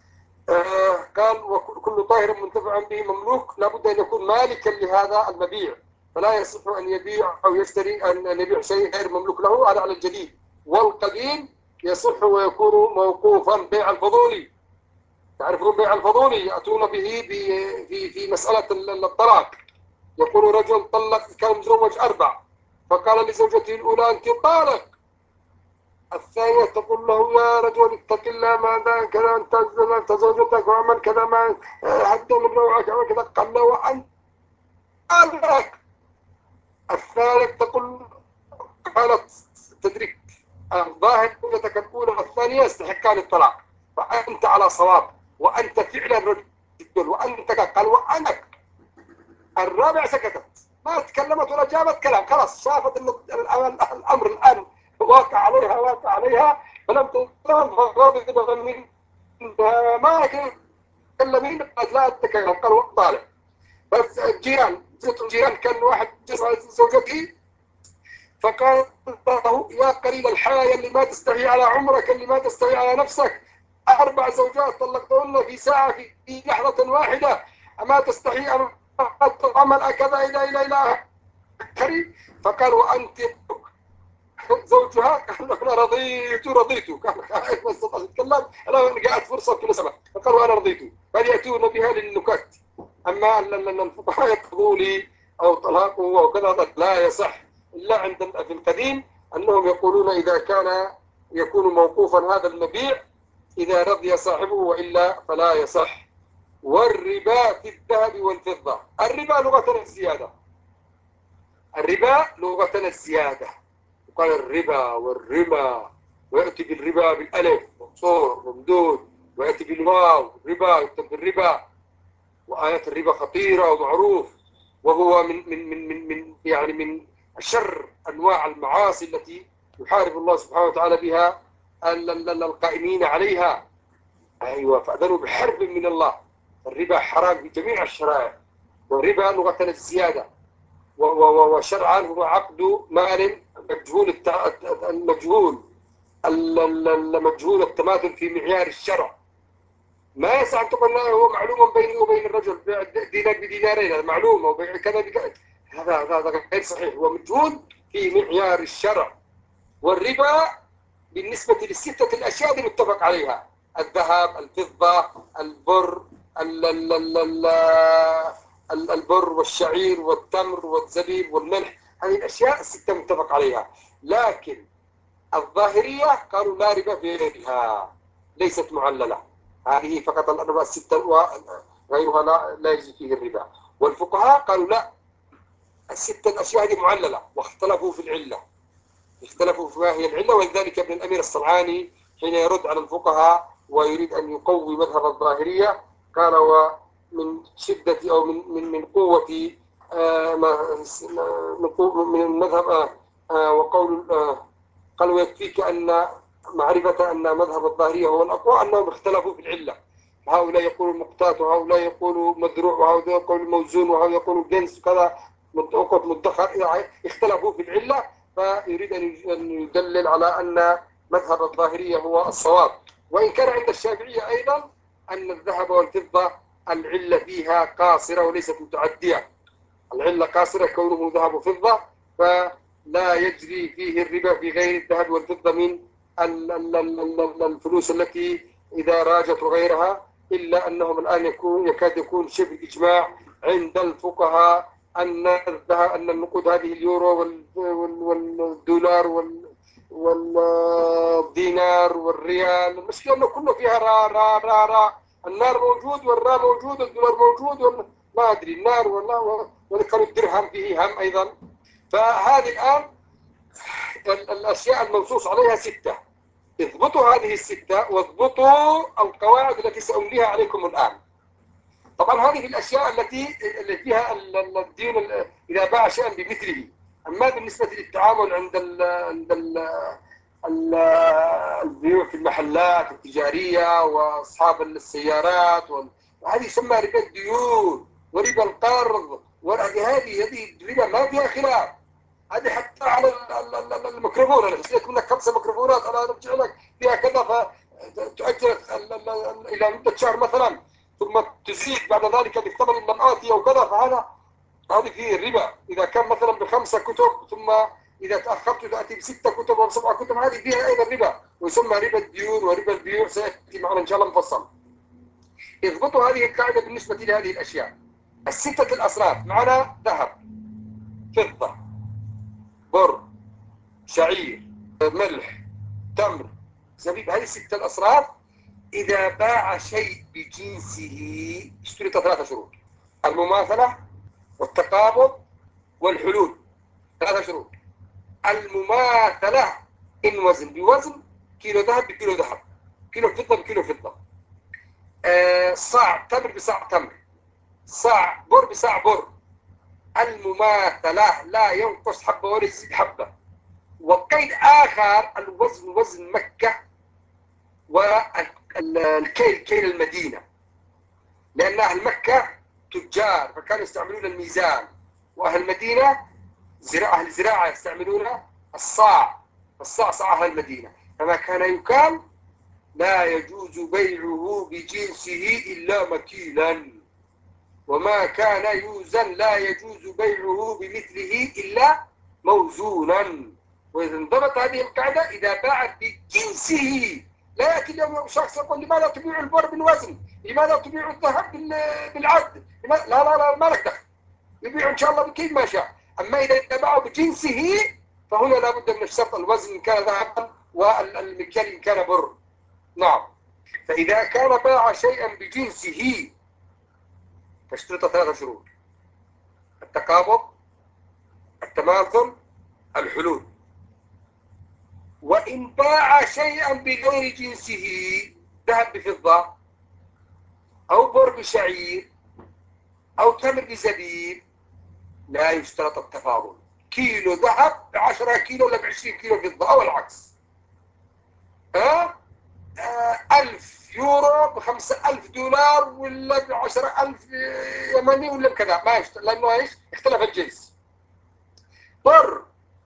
قال وكل طاهر منتفع به مملوك لابد أن يكون مالكا لهذا المبيع، فلا يصح أن يبيع أو يشتري أن يبيع شيء غير مملوك له. هذا على الجديد. والقديم يصح ويكون موقوفا. بيع الفضولي، تعرفون بيع الفضولي، يأتون به في مسألة الطلاق. يقول رجل طلق، كان متزوج 4، فقال لزوجته الأولى أنت طالق. الثانية تقول له يا رجل اتق الله، ماذا كذا أنت زوجتك وعمل كذا، ما حتى من روعك وكذا. قال له وأنت طالق. الثالث تقول، قالت تدرك الظاهر زوجتك الأولى والثانية يستحقان الطلاق، فأنت على صواب وأنت فعلا رجل وأنت. قال وأنا. الرابع سكتت، ما تكلمت ولا جابت كلام، خلاص شافت ان الامر الان واقع عليها فلم تتكلم. من ما تكلمين قالت لا اتكلم. قال طالع. بس الجيران كان واحد زوجتي، فقال له يا قليل الحياة اللي ما تستحي على عمرك، اللي ما تستحي على نفسك، 4 زوجات طلقتهن في ساعة، في لحظة واحدة، أما تستحي أن عمل كذا إلى كريم. فقال وأنت زوجها. قال أنا رضيت. كان خائف ما استطاع يتكلم، أنا قاعد فرصة كل سنة. فقال وأنا رضيت. فليأتون بها للنكات. أما الفقهاء يقضوا لي أو طلاقه أو كذا لا يصح إلا عند في القديم، أنهم يقولون إذا كان يكون موقوفا هذا المبيع إذا رضي صاحبه، وإلا فلا يصح. والربا في الذهب والفضة. الربا لغة الزيادة. الربا لغة الزيادة. وقال الربا والربا، ويأتي بالربا بالألف مقصور ممدود، ويأتي بالواو ربا يكتب بالربا. وآيات الربا خطيرة ومعروف، وهو من يعني من أشر أنواع المعاصي التي يحارب الله سبحانه وتعالى بها القائمين عليها. أيوة، فأذنوا بحرب من الله. الربا حرام في جميع الشرائع. والربا لغة الزيادة، وشرعا هو عقد مال مجهول التماثل في معيار الشرع. ما يسع أن تقول هو معلوم بيني وبين الرجل، بيع دينار بدينارين، هذا معلوم، أو بيع كذا بكذا، هذا غير صحيح، هو مجهول في معيار الشرع. والربا بالنسبة للستة الأشياء اللي متفق عليها: الذهب، الفضة، البر، البر والشعير والتمر والزبيب والملح، هذه الأشياء الستة متفق عليها. لكن الظاهرية قالوا لا ربا في غيرها، ليست معللة، هذه فقط الأربعة الستة وغيرها لا يجوز فيه الربا. والفقهاء قالوا لا، الستة الأشياء هذه معللة، واختلفوا في العلة، اختلفوا في ما هي العلة. ولذلك ابن الأمير الصنعاني حين يرد على الفقهاء ويريد أن يقوي مذهب الظاهرية قال ومن شدة أو من قوة من المذهب وقول قال ويكفيك أن معرفة أن مذهب الظاهرية هو الأقوى أنهم اختلفوا في العلة. هؤلاء يقولوا مقتات، وهؤلاء يقولوا مذروع، وهؤلاء يقولوا موزون، وهؤلاء يقولوا جنس كذا وقت مدخر، اختلفوا في العلة. فيريد أن يدلل على أن مذهب الظاهرية هو الصواب. وإن كان عند الشافعية أيضا أن الذهب والفضة العلة فيها قاصرة وليست متعدية، العلة قاصرة كونه ذهب وفضة، فلا يجري فيه الربا في غير الذهب والفضة من الفلوس التي إذا راجت وغيرها. إلا أنهم الآن يكاد يكون شبه إجماع عند الفقهاء أن النقود هذه اليورو والدولار والدينار والريال، المشكلة أنه كله فيها را. النار موجود والرا موجود والدولار موجود ما أدري النار وذكروا الدرهم فيه هم أيضا. فهذه الآن الأشياء المنصوص عليها 6. اضبطوا هذه 6 واضبطوا القواعد التي سأمليها عليكم الآن. طبعا هذه الأشياء اللي فيها الدين إذا باع شيئا بمثله. أما بالنسبة للتعامل عند البيوع في المحلات التجارية وأصحاب السيارات وهذه يسمى ربا الديون وربا القرض، وهذه الربا ما فيها خلاف. هذه حتى على الميكروفون، انا اشتريت منك 5 ميكروفونات، انا ارجع لك فيها كذا، فتؤجل الى مده شهر مثلا، ثم تزيد بعد ذلك بثمن لم آتي او كذا، فهذا هذه فيه الربا. اذا كان مثلا ب5 كتب ثم اذا تاخرت تاتي ب6 كتب او 7 كتب، هذه فيها ايضا ربا، ويسمى ربا الديون وربا البيوع، سياتي معنا ان شاء الله مفصل. اضبطوا هذه القاعده بالنسبه لهذه الاشياء. ال6 الاصناف معنا: ذهب، فضه، بر، شعير، ملح، تمر، زبيب. هذه 6 الاصناف اذا باع شيء بجنسه اشترط 3 شروط: المماثله والتقابض والحلول. 3 شروط. المماثله ان وزن بوزن، كيلو ذهب بكيلو ذهب، كيلو فضه بكيلو فضه، صاع تمر بصاع تمر، صاع بر بصاع بر. المماثله لا ينقص حبه ولا يزيد حبه. وقيد آخر: الوزن وزن مكة، والكيل كيل المدينة، لأن أهل مكة تجار فكانوا يستعملون الميزان، وأهل المدينة أهل زراعة يستعملون الصاع، الصاع صاع أهل المدينة. فما كان يكال لا يجوز بيعه بجنسه إلا مكيلا، وما كان يوزن لا يجوز بيعه بمثله إلا موزونا. وإذا انضبط هذه القاعدة إذا باع بجنسه، لا يأتي اليوم شخص يقول لماذا تبيع البر بالوزن، لماذا تبيع الذهب بالعد، لا لا لا، ما لك دخل، يبيع إن شاء الله بكيف ما شاء. أما إذا باعه بجنسه فهنا لابد من الشرط: الوزن إن كان ذهبا والمكيال إن كان بر. نعم. فإذا كان باع شيئا بجنسه فاشترط 3 شروط: التقابض، التماثل، الحلول. وإن باع شيئا بغير جنسه، ذهب بفضة أو بر بشعير أو تمر بزبيب، لا يشترط التفاضل: كيلو ذهب ب10 كيلو ولا ب20 كيلو فضة، أو العكس. 1000 يورو ب5000 دولار ولا ب10,000 يمني ولا بكذا، ما يشترط، لأنه إيش؟ اختلف الجنس. بر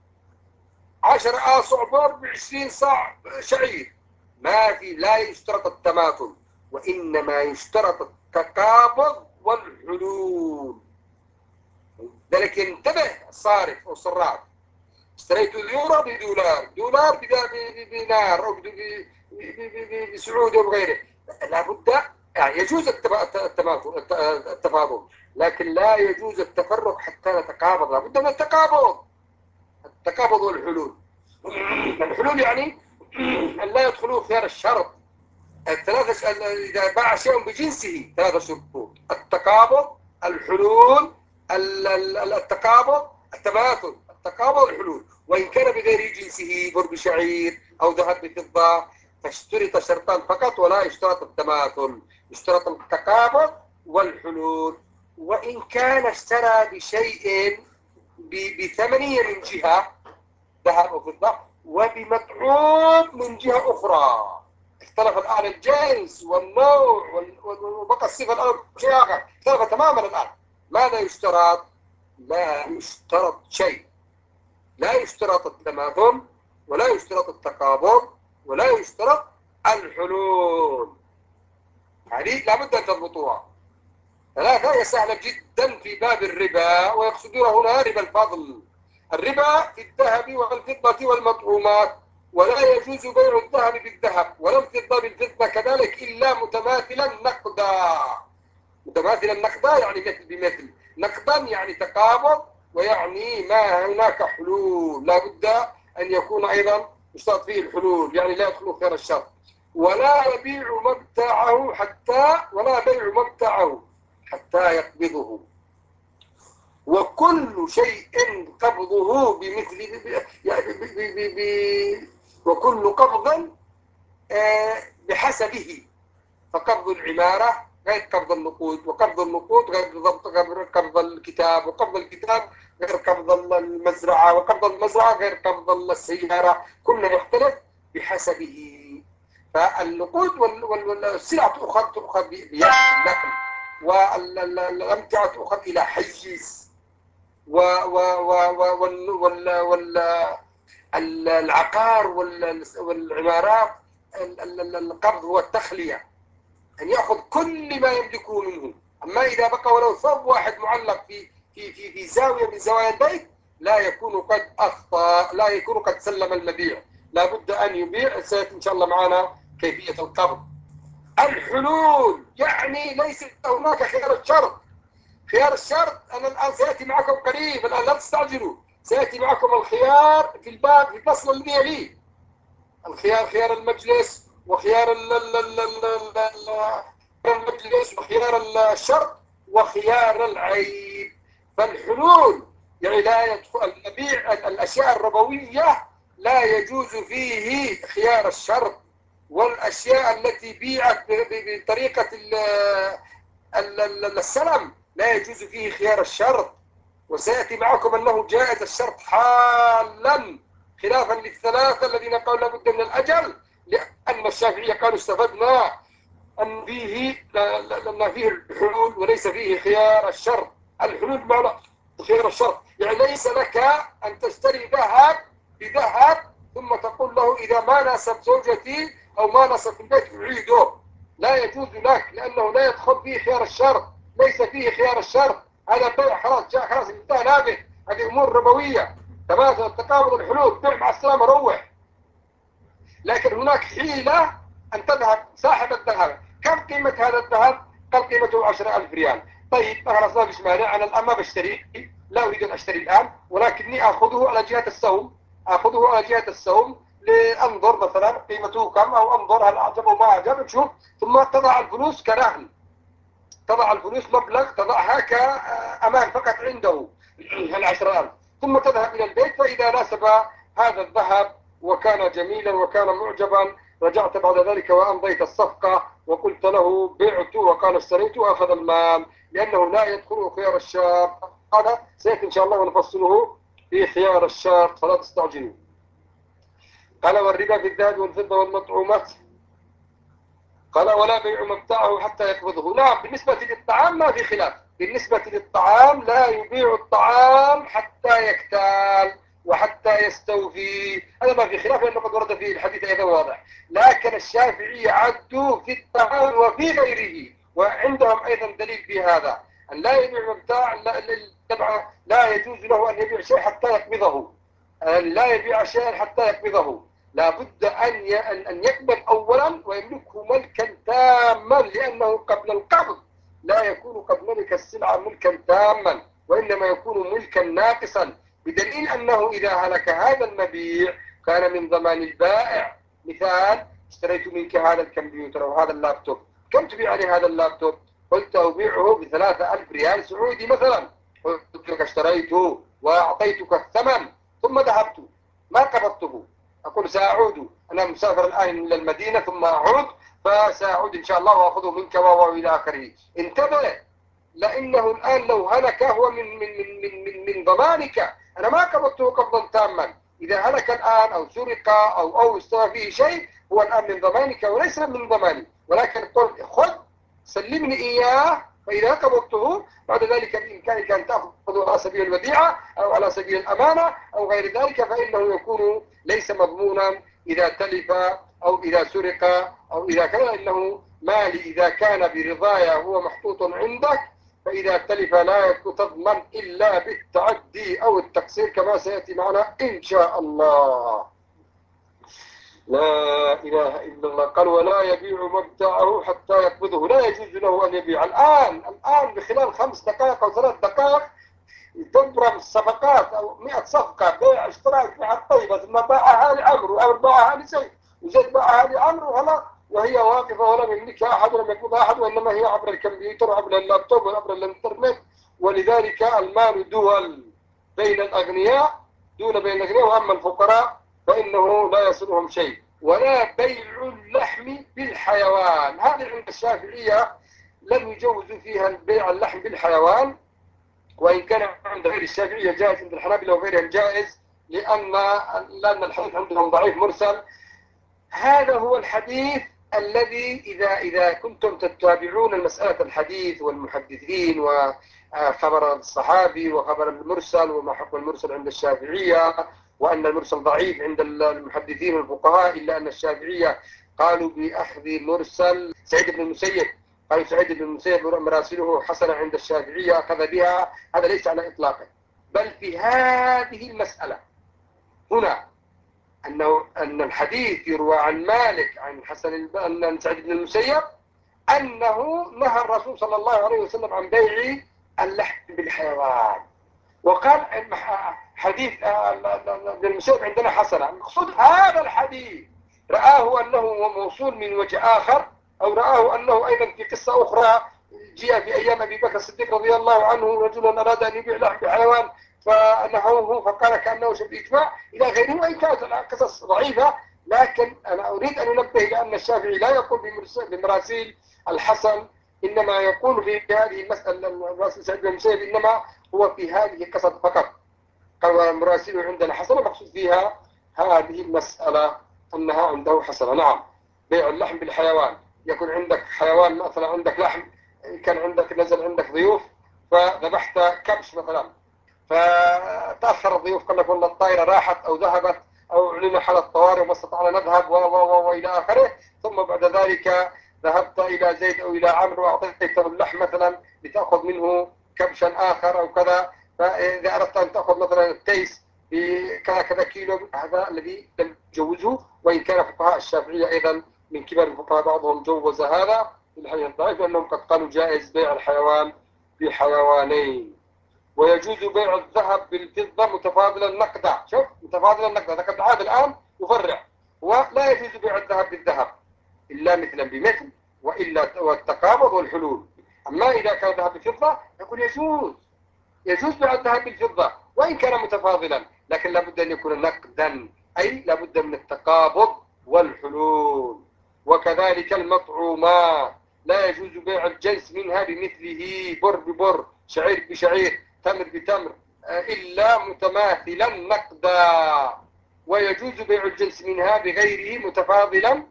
10 آصع بر ب20 صاع شعير، لا يشترط التماثل، وإنما يشترط التقابض والحلول. ذلك ينتبه الصارف أو الصراف: اشتريت اليورو بدولار، دولار بدينار، أو بسعودي أو بغيره، لابد يعني يجوز التفاضل، لكن لا يجوز التفرق حتى نتقابض، لابد من التقابض والحلول. الحلول يعني أن لا يدخلوا خيار الشرط. إذا باع شيء بجنسه 3 شروط: التقابض، الحلول، التقابض، التماثل، التقابض والحلول. وإن كان بغير جنسه بر بشعير أو ذهب بفضة فاشترط شرطان فقط ولا يشترط التماثل، يشترط التقابض والحلول. وإن كان اشترى بشيء بثمنية من جهة، ذهب وفضة، وبمطعوم من جهة أخرى، اختلف الآن الجنس والنوع وبقى الصفة الآن شيء آخر، اختلف تماما الآن. ماذا يشترط؟ لا يشترط شيء، لا يشترط التماثل، ولا يشترط التقابض، ولا يشترط الحلول. هذه لابد أن تضبطوها. 3 هي سهلة جدا في باب الربا، ويقصدون هنا ربا الفضل. الربا في الذهب والفضة والمطعومات، ولا يجوز بيع الذهب بالذهب ولا الفضة بالفضة كذلك إلا متماثلا نقدا. متماثلا نقدا يعني مثل بمثل، نقدا يعني تقابض، ويعني ما هناك حلول، لا بد أن يكون أيضا يشترط فيه الحلول، يعني لا يدخل خير الشر. ولا يبيع مبتعه ولا بيع مبتعه حتى يقبضه. وكل شيء قبضه بمثل وكل قبض بحسبه، فقبض العمارة غير قبض النقود، وقبض النقود غير قبض الكتاب، وقبض الكتاب غير قبض المزرعة، وقبض المزرعة غير قبض السيارة، كله يختلف بحسبه. فالنقود والسلع تؤخذ بيد النقل، والأمتعة تؤخذ إلى حيز. والعقار والعمارات. القرض هو التخلية، أن يأخذ كل ما يملكه منه. أما إذا بقى ولو ثوب واحد معلق في زاوية من زوايا البيت لا يكون قد أخطأ، لا يكون قد سلم المبيع، لابد أن يبيع. سيأتي إن شاء الله معنا كيفية القبض. الحلول يعني ليس هناك خيار الشرط. خيار الشرط أنا الآن سيأتي معكم قريب، الآن لا تستعجلوا، سيأتي معكم الخيار في الباب في الفصل الذي يليه. الخيار خيار المجلس، وخيار المجلس، وخيار الشرط، وخيار العيب. فالحلول يعني لا يدخل المبيع الأشياء الربوية لا يجوز فيه خيار الشرط، والأشياء التي بيعت بطريقة السلم لا يجوز فيه خيار الشرط. وسيأتي معكم أنه جائز الشرط حالا، خلافا للثلاثة الذين قالوا لابد من الأجل، لأن الشافعية قالوا استفدنا أن فيه الحلول وليس فيه خيار الشرط. الحلول بمعنى خيار الشرط يعني ليس لك أن تشتري ذهب بذهب ثم تقول له إذا ما ناسب زوجتي أو ما ناسب البيت أعيده، لا يجوز لك، لأنه لا يدخل فيه خيار الشرط، ليس فيه خيار الشرط. هذا بيع خلاص، جاء خلاص انتهى نابه، هذه أمور ربوية تماثل التقابل الحلول، بيع مع السلامة روح. لكن هناك حيلة أن تذهب صاحب الذهب، كم قيمة هذا الذهب؟ قال قيمته 10,000 ريال. طيب خلاص ما فيش مانع، أنا الآن ما بشتري، لا أريد أن أشتري الآن، ولكني أخذه على جهة السوم، أخذه على جهة السوم لأنظر مثلا قيمته كم، أو أنظر هل أعجب أو ما أعجب، تشوف، ثم تضع الفلوس كرهن، تضع الفلوس مبلغ تضعها كأمان فقط عنده 10,000، ثم تذهب إلى البيت، فإذا ناسب هذا الذهب وكان جميلا وكان معجبا رجعت بعد ذلك وأمضيت الصفقة وقلت له بعت، وقال اشتريت وأخذ المال، لأنه لا يدخل خيار الشرط. هذا سيأتي إن شاء الله ونفصله في خيار الشرط فلا تستعجلوا. قال والربا في الذهب والفضة والمطعومات. قال ولا بيع مبتاعه حتى يقبضه. نعم بالنسبة للطعام ما في خلاف، بالنسبة للطعام لا يبيع الطعام حتى يكتال وحتى يستوفي، هذا ما في خلاف لأنه قد ورد فيه الحديث أيضا واضح. لكن الشافعية عدوا في الطعام وفي غيره، وعندهم أيضا دليل في هذا، أن لا يبيع مبتاع، لا يجوز له أن يبيع شيء حتى يقبضه، لا يبيع شيئا حتى يقبضه، لابد أن يقبض أولا ويملكه ملكا تاما، لأنه قبل القبض لا يكون قد ملك السلعة ملكا تاما، وإنما يكون ملكا ناقصا، بدليل أنه إذا هلك هذا المبيع كان من ضمان البائع. مثال: اشتريت منك هذا الكمبيوتر أو هذا اللابتوب، كم تبيع لي هذا اللابتوب؟ قلت أبيعه ب3,000 ريال سعودي مثلا، قلت لك اشتريته وأعطيتك الثمن ثم ذهبت ما قبضته، أقول سأعود، أنا مسافر الآن إلى المدينة ثم أعود، فسأعود إن شاء الله وأخذه منك وإلى آخره. انتبه، لأنه الآن لو هلك هو من ضمانك، أنا ما قبضته قبضا تاما، إذا هلك الآن أو سرق أو استوى فيه شيء هو الآن من ضمانك وليس من ضماني، ولكن قل خذ سلمني إياه، فإذا قبضته بعد ذلك بإمكانك أن تأخذه على سبيل الوديعة أو على سبيل الأمانة أو غير ذلك، فإنه يكون ليس مضمونا إذا تلف أو إذا سرق أو إذا كان، إنه مالي إذا كان برضايا هو محطوط عندك، فإذا تلف لا تضمن إلا بالتعدي أو التقصير كما سيأتي معنا إن شاء الله. لا إله إلا الله. قال ولا يبيع مبتاعه حتى يقبضه، لا يجوز له أن يبيع الآن بخلال 5 دقائق أو 3 دقائق تبرم الصفقات أو 100 صفقة، بيع اشتراك مع الطيبة ثم باعها لعمرو أو باعها لزيد وزيد باعها لعمرو، هلا وهي واقفة ولم يملكها أحد ولم يقبضها أحد، وإنما هي عبر الكمبيوتر وعبر اللابتوب وعبر الإنترنت. ولذلك المال دول بين الأغنياء دون بين الأغنياء، وأما الفقراء فإنه لا يصلهم شيء. ولا بيع اللحم بالحيوان، هذه عند الشافعية لم يجوزوا فيها بيع اللحم بالحيوان، وإن كان عند غير الشافعية جائز، عند الحنابلة وغيرهم جائز، لأن الحديث عندهم ضعيف مرسل. هذا هو الحديث الذي إذا كنتم تتابعون المسألة الحديث والمحدثين وخبر الصحابي وخبر المرسل وما حكم المرسل عند الشافعية، وأن المرسل ضعيف عند المحدثين والفقهاء، إلا أن الشافعية قالوا بأخذ مرسل سعيد بن المسيب، قالوا سعيد بن المسيب مراسله حسنة عند الشافعية أخذ بها. هذا ليس على إطلاقه، بل في هذه المسألة هنا أن الحديث يروى عن مالك عن عن سعيد بن المسيب أنه نهى الرسول صلى الله عليه وسلم عن بيع اللحم بالحيوان، وقال حديث ابن المسيب عندنا حسنة. المقصود هذا الحديث رآه أنه موصول من وجه آخر، أو رآه أنه أيضا في قصة أخرى جاء في أيام أبي بكر الصديق رضي الله عنه رجل أراد أن يبيع لحم بحيوان فنهوه، فقال كأنه شبه إجماع إلى غيره. وإن كانت القصص ضعيفة، لكن أنا أريد أن أنبه لأن الشافعي لا يقول بمراسيل الحسن، إنما يقول في هذه المسألة مراسيل سعيد بن المسيب إنما هو في هذه القصة فقط. قال مراسيل عندنا حسنة، مقصود فيها هذه المسألة أنها عنده حسنة. نعم، بيع اللحم بالحيوان، يكون عندك حيوان مثلا، عندك لحم، كان عندك نزل عندك ضيوف فذبحت كبش مثلا، فتأخر الضيوف، قال لك والله الطائرة راحت أو ذهبت أو علم حالة طوارئ وما استطعنا نذهب وإلى آخره، ثم بعد ذلك ذهبت إلى زيد أو إلى عمرو وأعطيته اللحم مثلا لتأخذ منه كبشا آخر أو كذا، فإذا أردت أن تأخذ مثلا التيس بكذا كذا كيلو، هذا الذي لم يجوزه. وإن كان فقهاء الشافعية أيضا من كبار الفقهاء بعضهم جوز هذا في الحديث الضعيف، لأنهم قد قالوا جائز بيع الحيوان بحيوانين. ويجوز بيع الذهب بالفضة متفاضلا نقدا. شوف، متفاضلا نقدا، هذا قد عاد الآن يفرع. ولا يجوز بيع الذهب بالذهب إلا مثلا بمثل، وإلا والتقابض والحلول. أما إذا كان الذهب بالفضة يقول يجوز بيع الذهب بالفضة وإن كان متفاضلا، لكن لابد أن يكون نقدا، أي لابد من التقابض والحلول. وكذلك المطعومات لا يجوز بيع الجنس منها بمثله، بر ببر، شعير بشعير، تمر بتمر، إلا متماثلا نقدا. ويجوز بيع الجنس منها بغيره متفاضلا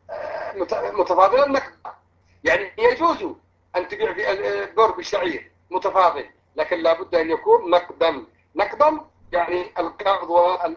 نقدا. يعني يجوز أن تبيع بر بالشعير متفاضل، لكن لابد أن يكون نقدا. نقدا يعني القبض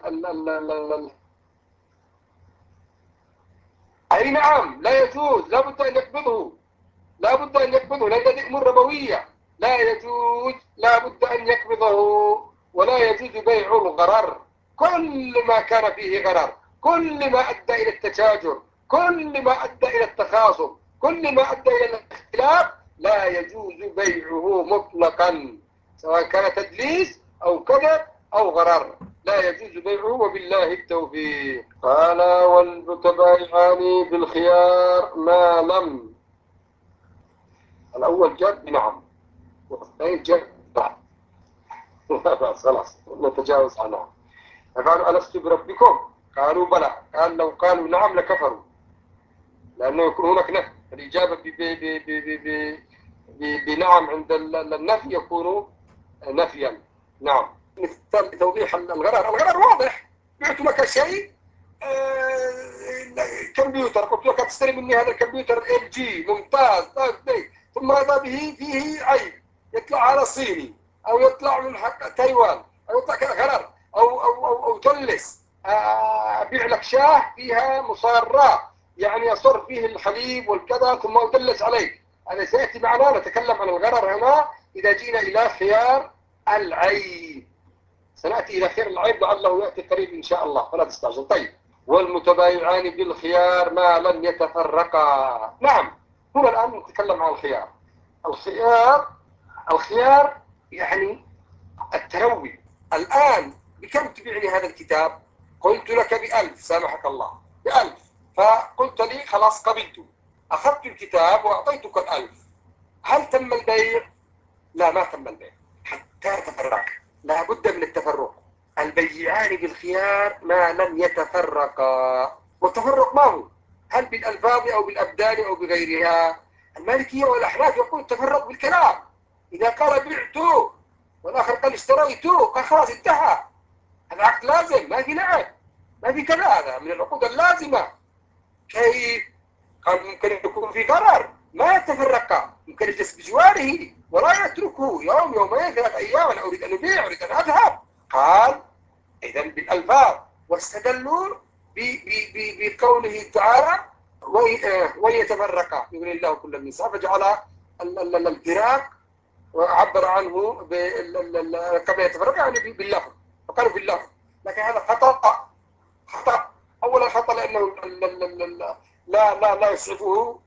أي نعم، لا يجوز، لابد أن يقبضه، لابد أن يقبضه، لأن هذه أمور ربوية، لا يجوز، لابد أن يقبضه. ولا يجوز بيع الغرر، كل ما كان فيه غرر، كل ما أدى إلى التشاجر، كل ما أدى إلى التخاصم، كل ما أدى إلى الاختلاف، لا يجوز بيعه مطلقا، سواء كان تدليس أو كذب أو غرر، لا يجوز بيعه. وبالله التوفيق. قال والمتبايعان بالخيار ما لم، الأول جاب بنعم والثاني جاب بعد. خلاص نتجاوز عنها. فقالوا ألست بربكم؟ قالوا بلى. قال لو قالوا نعم لكفروا، لأنه يكون هناك نفي. الإجابة بنعم عند النفي يكون نفيا. نعم. مثال لتوضيح الغرر، الغرر واضح، بعت لك شيء كمبيوتر، قلت لك تشتري مني هذا الكمبيوتر LG ممتاز، ثم هذا به فيه عيب، يطلع على صيني أو يطلع من حق تايوان أو يطلع كذا غرر، أو تلس. أبيع لك شاه فيها مصارات، يعني يصر فيه الحليب والكذا ثم أدلس عليك. هذا سيأتي معنا، نتكلم عن الغرر هنا إذا جينا إلى خيار العيب. سنأتي إلى خيار العيب لعله يأتي قريب إن شاء الله، فلا تستعجل. طيب، والمتبايعان بالخيار ما لم يتفرقا. نعم، هنا الآن نتكلم عن الخيار. الخيار الخيار يعني التروي. الآن بكم تبيعني هذا الكتاب؟ قلت لك ب1000، سامحك الله، ب1000، فقلت لي خلاص قبلته، أخذت الكتاب وأعطيتك 1000. هل تم البيع؟ لا، ما تم البيع حتى تفرق، لا بد من التفرق. البيعان بالخيار ما لم يتفرقا. والتفرق ما هو؟ هل بالألفاظ أو بالأبدان أو بغيرها؟ المالكية والأحناف يقول التفرق بالكلام. إذا قال بعت والآخر قال اشتريت، قال خلاص انتهى، هذا عقد لازم، ما في لعب، ما في كذا، هذا من العقود اللازمة. كيف؟ قال ممكن يكون في غرر ما يتفرق، ممكن يجلس بجواره ولا يتركه يوم يومين 3 أيام، أنا أريد أن أبيع أريد أن أذهب. قال إذا بالألفاظ، واستدلوا بقوله تعالى ويتفرق يغني الله كل من سعى، فجعل الفراق وعبر عنه كما يتفرق يعني باللفظ، فقالوا باللفظ. لكن هذا خطأ، خطأ. أولا خطأ لأنه لا يسعفه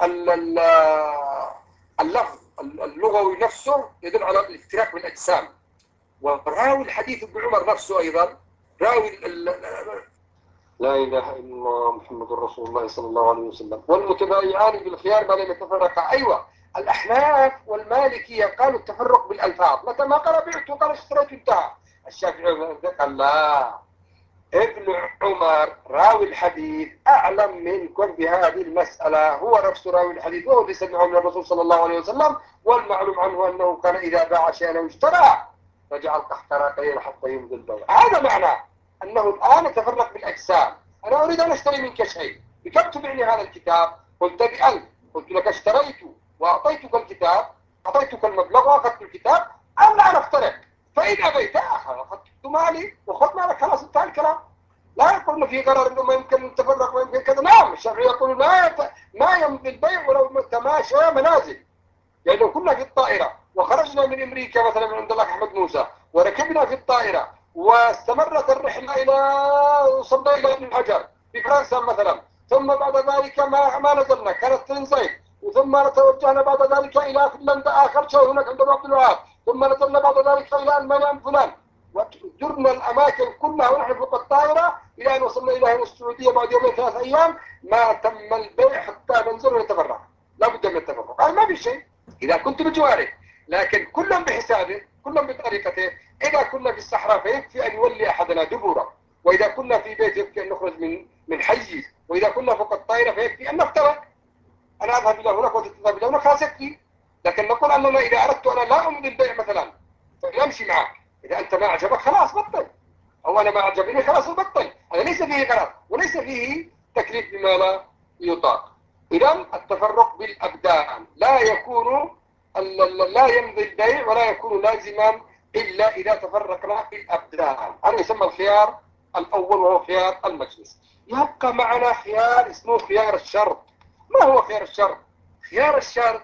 اللفظ اللغوي نفسه يدل على الافتراق بالأجسام. وراوي الحديث ابن عمر نفسه أيضا راوي لا إله إلا الله محمد رسول الله صلى الله عليه وسلم. والمتبايعان بالخيار ما لم يتفرقا. أيوة، الأحناف والمالكية قالوا التفرق بالألفاظ، متى ما قال بعت وقال اشتريت انتهى. الشافعي قال لا، ابن عمر راوي الحديث أعلم منكم بهذه المسألة، هو نفسه راوي الحديث وهو اللي سمعه من الرسول صلى الله عليه وسلم، والمعلوم عنه أنه كان إذا باع شيئا واشترى فجعل تحت راقيه حتى يمضي البيع. هذا معناه أنه الآن يتفرق بالأجسام. أنا أريد أن أشتري منك شيء، بكم تبيعني هذا الكتاب؟ قلت ب1000، قلت لك اشتريته وأعطيتك الكتاب، أعطيتك المبلغ وأخذت الكتاب، أنا نفترق، فإن أبيت أخذت مالي وخذ مالك، خلاص انتهى الكلام. لا يقولون في قرار انه ما يمكن التفرق ما يمكن كذا. نعم، الشافعي يقول ما يمضي البيع ولو تماشى منازل. يعني لو كنا في الطائرة وخرجنا من أمريكا مثلا من عند الله أحمد موسى وركبنا في الطائرة واستمرت الرحلة إلى وصلنا إلى ابن الحجر في فرنسا مثلا، ثم بعد ذلك ما نزلنا كانت تنزيت، وثم توجهنا بعد ذلك إلى فنلندا آخر شيء هناك عند عبد الوهاب، ثم نزلنا بعد ذلك إلى ألمانيا عند فلان، وزرنا الأماكن كلها ونحن فوق الطائرة إلى أن وصلنا إلى هنا السعودية بعد يومين 3 أيام، ما تم البيع حتى ننزل ونتفرق. لا بد من التفرق، قال ما في شيء إذا كنت بجواره، لكن كلهم بحسابه كلهم بطريقته. إذا كنا في الصحراء فيكفي أن يولي أحدنا دبره، وإذا كنا في بيت يكفي أن نخرج من حيز، وإذا كنا فوق الطائرة فيكفي أن نفترق، أنا أذهب إلى هناك وتذهب إلى هناك، خلاص يكفي. لكن نقول أننا إذا أردت أنا لا أمضي البيع مثلا فيمشي معك، إذا أنت ما أعجبك خلاص بطل، أو أنا ما أعجبني خلاص بطل. هذا ليس فيه غرض وليس فيه تكليف بما لا يطاق. إذا التفرق بالأبدان لا يكون لا يمضي البيع ولا يكون لازما إلا إذا تفرقنا بالأبدان. هذا يسمى الخيار الأول وهو خيار المجلس. يبقى معنا خيار اسمه خيار الشرط. ما هو خيار الشرط؟ خيار الشرط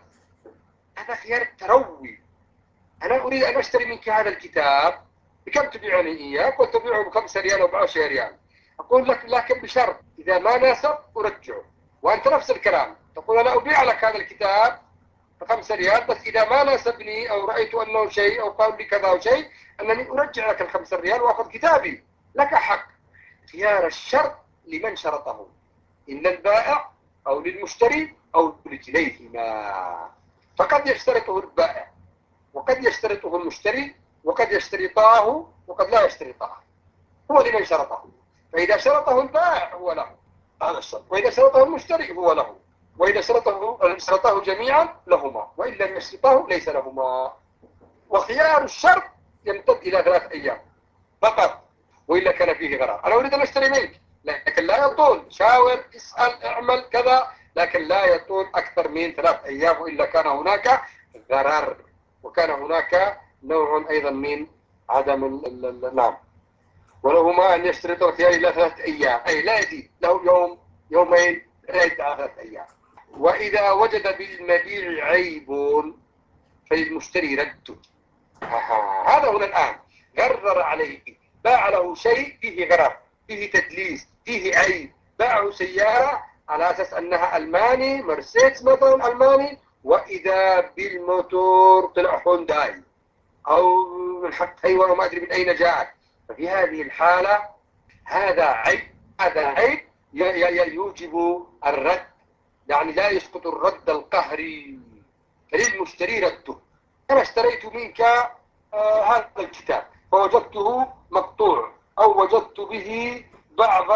هذا خيار التروي. أنا أريد أن أشتري منك هذا الكتاب، بكم تبيعني إياه؟ قلت تبيعه ب5 ريال أو ب10 ريال. أقول لك لكن بشرط إذا ما ناسب أرجعه، وأنت نفس الكلام تقول أنا أبيع لك هذا الكتاب ب5 ريال، بس إذا ما ناسبني أو رأيت أنه شيء أو قال لي كذا أو شيء أنني أرجع لك ال5 ريال وأخذ كتابي، لك حق. خيار الشرط لمن شرطه، إن للبائع أو للمشتري أو لكليهما. فقد يشترطه البائع وقد يشترطه المشتري وقد يشترطاه وقد لا يشترطاه، هو لمن شرطه. فإذا شرطه البائع هو له هذا الشرط، وإذا شرطه المشتري هو له، وإذا شرطه جميعا لهما، وإن لم يشرطه ليس لهما. وخيار الشرط يمتد إلى 3 أيام فقط، وإلا كان فيه غرار. أنا أريد أن أشتري منك، لكن لا يطول، شاور اسأل اعمل كذا، لكن لا يطول أكثر من 3 أيام، وإلا كان هناك غرار، وكان هناك نوع أيضا من عدم نعم. ولهما أن يشترطوا الخيار إلى 3 أيام، أي لا يزيد، له يوم يومين لا يزيد على 3 أيام. وإذا وجد بالمبيع عيب فللمشتري رده. هذا هنا الآن غرر عليه، باع له شيء فيه غرر، فيه تدليس، فيه عيب، باعه سيارة على أساس أنها ألماني، مرسيدس مثلا ألماني، وإذا بالموتور طلع هونداي أو من حق تايوان وما أدري من أين جاءت. ففي هذه الحالة هذا عيب يوجب الرد، يعني لا يسقط الرد القهري، فللمشتري رده. أنا اشتريت منك هذا الكتاب فوجدته مقطوع، أو وجدت به بعض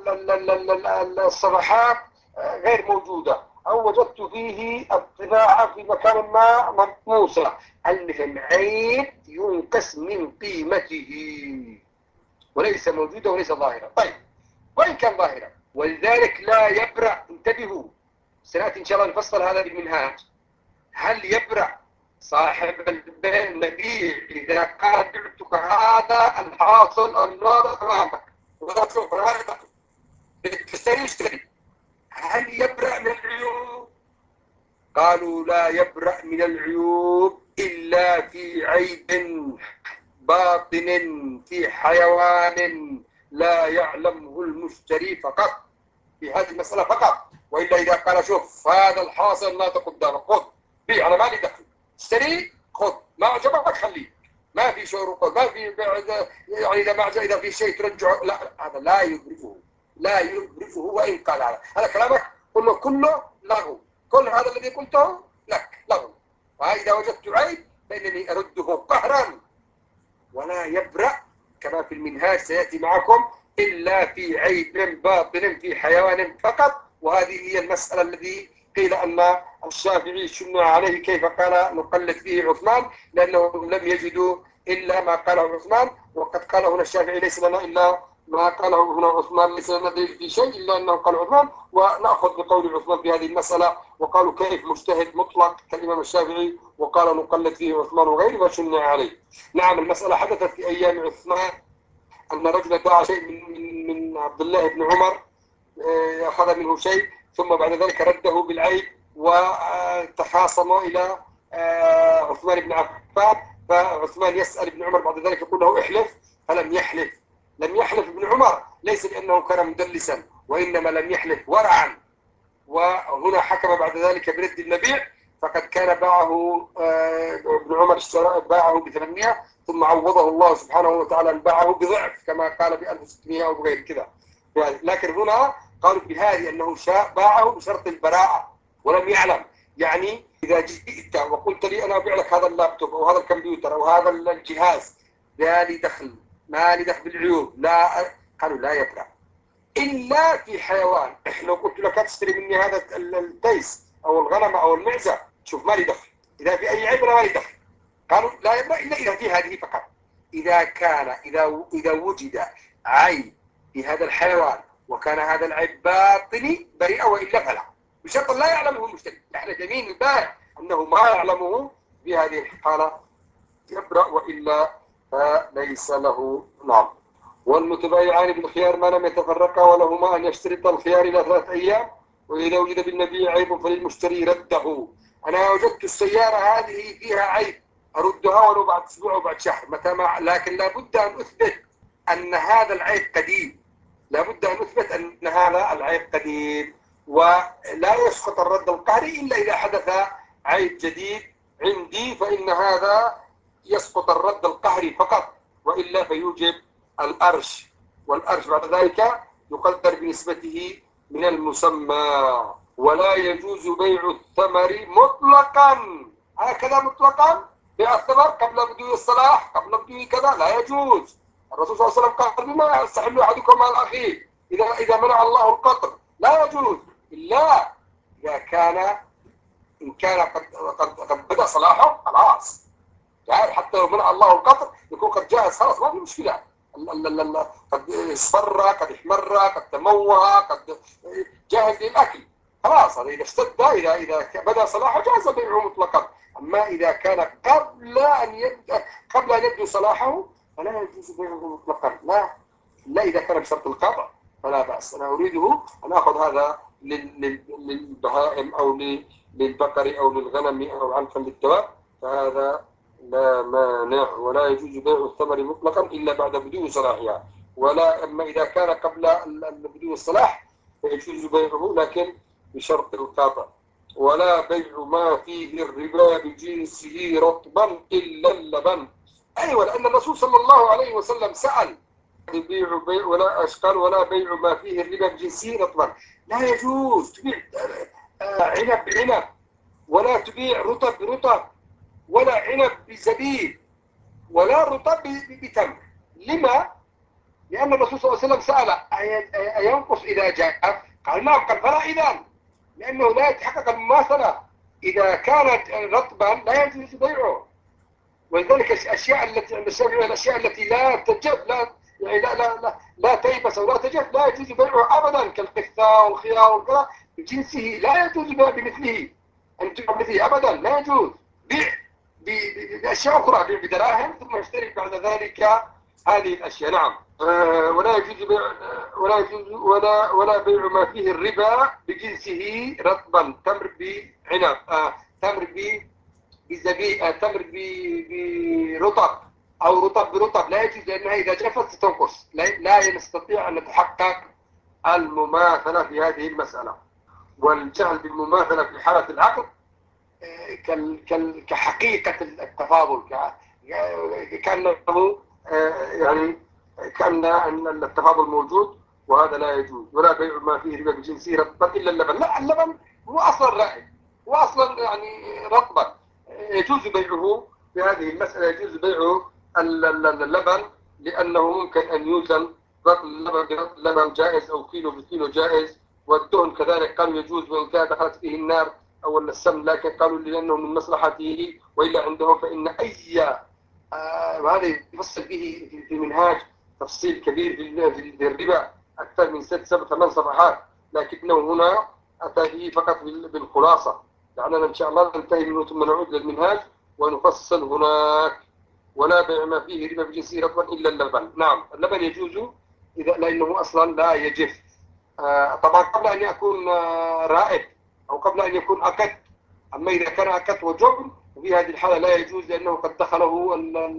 الصفحات غير موجودة، أو وجدت فيه الطباعة في مكان ما مطموسة، المهم عيب ينقص من قيمته وليس موجودة وليس ظاهرة. طيب، وإن كان ظاهرة، ولذلك لا يبرأ، انتبهوا، سنأتي إن شاء الله نفصل هذا بالمنهاج. هل يبرأ صاحب النبيع إذا قال بعتك هذا الحاصل النار أمامك وتشوف هذا تشتري، هل يبرأ من العيوب؟ قالوا لا يبرأ من العيوب إلا في عيب باطن في حيوان لا يعلمه المشتري فقط، في هذه المسألة فقط. وإلا إذا قال شوف هذا الحاصل لا قدامك خذ بيع أنا مالي دخل، اشتري خذ ما عجبك خليه، ما في شروط ما في يعني إذا ما عجب إذا في شيء ترجعه، لا هذا لا يبرئه، لا يبرئه وإن قال هذا كلامك كله لغو، كل هذا الذي قلته لك لغو. وإذا وجدت عيب فإنني أرده قهرا. ولا يبرأ كما في المنهاج سيأتي معكم إلا في عيب باطن في حيوان فقط. وهذه هي المسألة التي قيل أن الشافعي شنع عليه كيف قال نقلد فيه عثمان، لأنهم لم يجدوا إلا ما قاله عثمان، وقد قال هنا الشافعي ليس لنا إلا ما قاله هنا عثمان، ليس لنا في شيء إلا أنه قال عثمان، ونأخذ بقول عثمان في هذه المسألة. وقالوا كيف مجتهد مطلق كالإمام الشافعي وقال نقلد فيه عثمان وغيره وشنع عليه. نعم المسألة حدثت في أيام عثمان أن رجلا باع شيء من عبد الله بن عمر، أخذ منه شيء ثم بعد ذلك رده بالعيب، وتخاصموا إلى عثمان بن عفان. فعثمان يسأل ابن عمر بعد ذلك يقول له احلف، فلم يحلف. لم يحلف ابن عمر ليس لأنه كان مدلسا، وإنما لم يحلف ورعا. وهنا حكم بعد ذلك برد المبيع، فقد كان باعه ابن عمر باعه ب800 ثم عوضه الله سبحانه وتعالى أن باعه بضعف كما قال ب1600 أو بغير كذا. لكن هنا قالوا بهذه أنه باعه بشرط البراءة ولم يعلم. يعني إذا جئت وقلت لي أنا أبيع لك هذا اللابتوب أو هذا الكمبيوتر أو هذا الجهاز لا لي دخل، ما لي دخل بالعيوب، لا، قالوا لا يبرأ إلا في حيوان. لو قلت لك تشتري مني هذا التيس أو الغنم أو المعزة، شوف ما لي دخل، إذا في أي عيب ما لي دخل. قالوا لا يبرأ إلا إذا في هذه فقط. إذا كان إذا وجد عيب في هذا الحيوان وكان هذا العيب باطني بريء، وإلا فلا، بشرط لا يعلمه المشتري. يعني جميل البائع أنه ما يعلمه، في هذه الحالة يبرأ، وإلا فليس له. نعم. والمتبايعان بالخيار ما لم يتفرقا، ولهما أن يشترط الخيار إلى 3 أيام، وإذا وجد بالمبيع عيب فللمشتري رده. أنا وجدت السيارة هذه فيها عيب، أردها ولو بعد أسبوع أو بعد شهر متى ما، لكن لابد أن أثبت أن هذا العيب قديم، لابد أن أثبت أن هذا العيب قديم. ولا يسقط الرد القهري إلا إذا حدث عيب جديد عندي، فإن هذا يسقط الرد القهري فقط، وإلا فيوجب الأرش. والأرش بعد ذلك يقدر بنسبته من المسمى. ولا يجوز بيع الثمر مطلقا، هكذا مطلقا، بيع الثمر قبل بدو الصلاح قبل بدو كذا لا يجوز. الرسول صلى الله عليه وسلم قال بما يستحل أحدكم مال أخيه إذا منع الله القطر، لا يجوز إلا إذا كان إن كان قد بدأ صلاحه خلاص، يعني حتى لو منع الله القطر يكون قد جاهز خلاص ما في مشكلة. قد اصفر قد احمر قد تموه قد جاهز للأكل خلاص. هذا إذا اشتد إذا بدأ صلاحه جاهز بيعه مطلقا. أما إذا كان قبل أن يبدو صلاحه فلا يجوز بيعه مطلقا، لا إذا كان بشرط القطع فلا بأس. أنا أريده أن أخذ هذا للبهائم أو للبقر أو للغنم أو عنفا للدواب، فهذا لا مانع. ولا يجوز بيع الثمر مطلقا إلا بعد بدو صلاحها. ولا أما إذا كان قبل بدو الصلاح فيجوز بيعه لكن بشرط القطع. ولا بيع ما فيه الربا بجنسه رطبا إلا اللبن. أيوة، لأن الرسول صلى الله عليه وسلم سأل بيع ولا أشقال ولا بيع ما فيه الربا بجنسه رطبا. لا يجوز تبيع عنب بعنب، ولا تبيع رطب برطب، ولا عنب بزبيب، ولا رطب بتمر. لما؟ لأن الرسول صلى الله عليه وسلم سأل أينقص إذا جاء؟ قال نعم. قال فلا إذن، لأنه لا يتحقق المماثلة. إذا كانت رطبا لا يجوز بيعه. ولذلك الأشياء التي عند الشافعي الأشياء التي لا تجف يعني لا تيبس أو لا تجف لا يجوز بيعها أبدا، كالقثة والخيار وكذا بجنسه لا يجوز بيع بمثله، أن تبيع بمثله أبدا لا يجوز. بيع بأشياء أخرى، بيع بدراهم ثم اشتري بعد ذلك هذه الأشياء. نعم. ولا يجوز بيع ولا يجوز ولا بيع ما فيه الربا بجنسه رطبا، تمر بعنب، تمر بزبيب، تمر برطب، أو رطب برطب، لا يجوز، لأنها إذا جفت ستنقص، لا نستطيع أن نتحقق المماثلة في هذه المسألة. والجهل بالمماثلة في حالة العقد كحقيقة التفاضل، كأنه يعني كأن التفاضل موجود، وهذا لا يجوز. ولا بيع ما فيه ربا بجنسه رطبا إلا اللبن. لا، اللبن هو أصلا رائع، هو أصلا يعني رطبا، يجوز بيعه في هذه المسألة، يجوز بيع اللبن، لأنه ممكن أن يوزن رطل اللبن برطل اللبن جائز، أو كيلو بكيلو جائز. والدهن كذلك قالوا يجوز وإن كان دخلت فيه النار أو السم، لكن قالوا لأنه من مصلحته، وإلا عندهم فإن أي وهذا يفصل به في منهاج تفصيل كبير في الربا أكثر من 6 7 8 صفحات، لكنه هنا أتى به فقط بالخلاصة. لعلنا إن شاء الله ننتهي منه ثم نعود للمنهاج ونفصل هناك. ولا بيع ما فيه ربا بجنسه رطبا إلا اللبن. نعم، اللبن يجوز لأنه أصلا لا يجف. طبعا قبل أن يكون رائب، أو قبل أن يكون أكد. أما إذا كان أكد وجبن، وفي هذه الحالة لا يجوز، لأنه قد دخله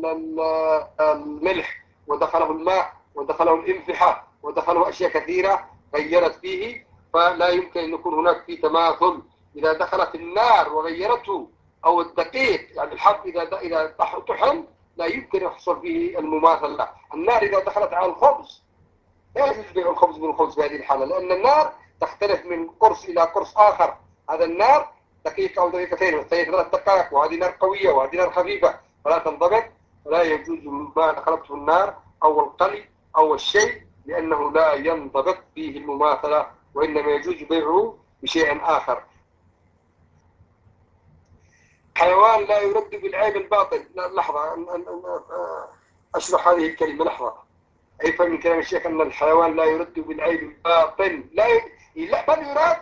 الملح، ودخله الماء، ودخله الانفحة، ودخله أشياء كثيرة غيرت فيه، فلا يمكن أن يكون هناك في تماثل. إذا دخلت النار وغيرته، أو الدقيق يعني الحب إذا طحن، لا يمكن يحصل فيه المماثلة. النار إذا دخلت على الخبز لا يجوز بيع الخبز بالخبز في هذه الحالة، لأن النار تختلف من قرص إلى قرص آخر. هذا النار دقيقة أو دقيقتين، وهي 3 دقائق، وهذه نار قوية وهذه نار خفيفة، فلا تنضبط. فلا يجوز ما دخلته النار أو القلي أو الشيء، لأنه لا ينضبط فيه المماثلة، وإنما يجوز بيعه بشيء آخر. حيوان لا يرد بالعيب الباطن. لحظة أشرح هذه الكلمة. لحظة. يفهم من كلام الشيخ أن الحيوان لا يرد بالعيب الباطن، لا بل يراد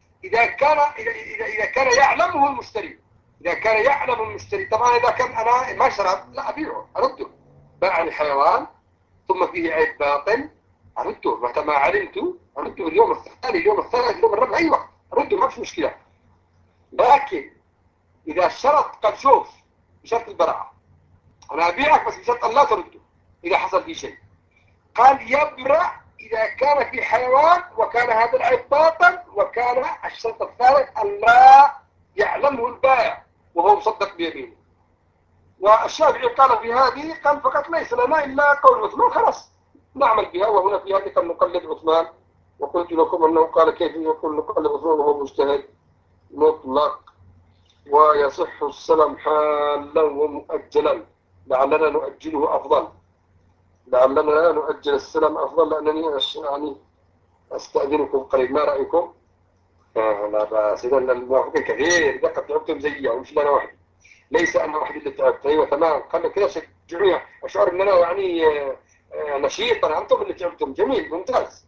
إذا كان يعلمه المشتري. إذا كان يعلم المشتري، طبعا إذا كان أنا ما شرب لا أبيعه، أرده. باع الحيوان ثم فيه عيب باطن، أرده متى ما علمت، أرده اليوم الثاني، اليوم الثالث، اليوم الرابع، أي وقت أرده، ما في مشكلة. لكن إذا الشرط قد شوف بشرط البراءة، أنا أبيعك بس بشرط أن لا ترده إذا حصل فيه شيء. قال يبرأ إذا كان في حيوان وكان هذا العيب باطن، وكان الشرط الثالث أن لا يعلمه البائع وهو مصدق بيمينه. والشافعي قال في هذه، قال فقط ليس لنا إلا قول عثمان، خلاص نعمل بها. وهنا في هذه قد نقلد عثمان، وقلت لكم أنه قال كيف يكون نقلد عثمان وهو مجتهد مطلق. ويصح السلم حالا ومؤجلا، لعلنا نؤجله أفضل، لعلنا نؤجل السلام أفضل، لأنني يعني أستأذنكم قريب. ما رأيكم؟ لا بأس، إذا الموافقين كثير، إذا قد تعبتم زيي ومش أنا وحدي، ليس أنا وحدي اللي تعبت. أيوة تمام، خلنا كذا شجعوني، أشعر أن أنا يعني نشيط. أنتم اللي تعبتم، جميل ممتاز.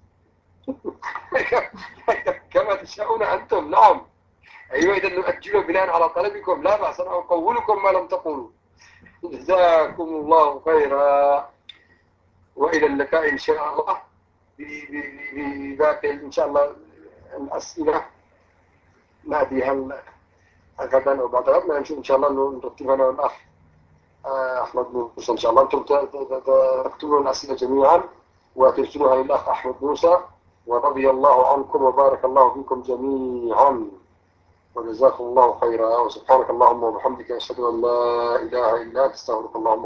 كما تشاءون أنتم. نعم أيوة، إذا نؤجله بناء على طلبكم، لا بأس، أنا أقولكم ما لم تقولوا. جزاكم الله خيرا، وإلى اللقاء إن شاء الله بباقي إن شاء الله الأسئلة. نأتيها غدا أو بعد غد، نشوف إن شاء الله نرتبها أنا والأخ أحمد موسى. إن شاء الله أنتم تكتبون الأسئلة جميعا وترسلوها للأخ أحمد موسى. ورضي الله عنكم وبارك الله فيكم جميعا، وجزاكم الله خيرا. وسبحانك اللهم وبحمدك، أشهد أن لا إله إلا أنت، أستغفرك اللهم.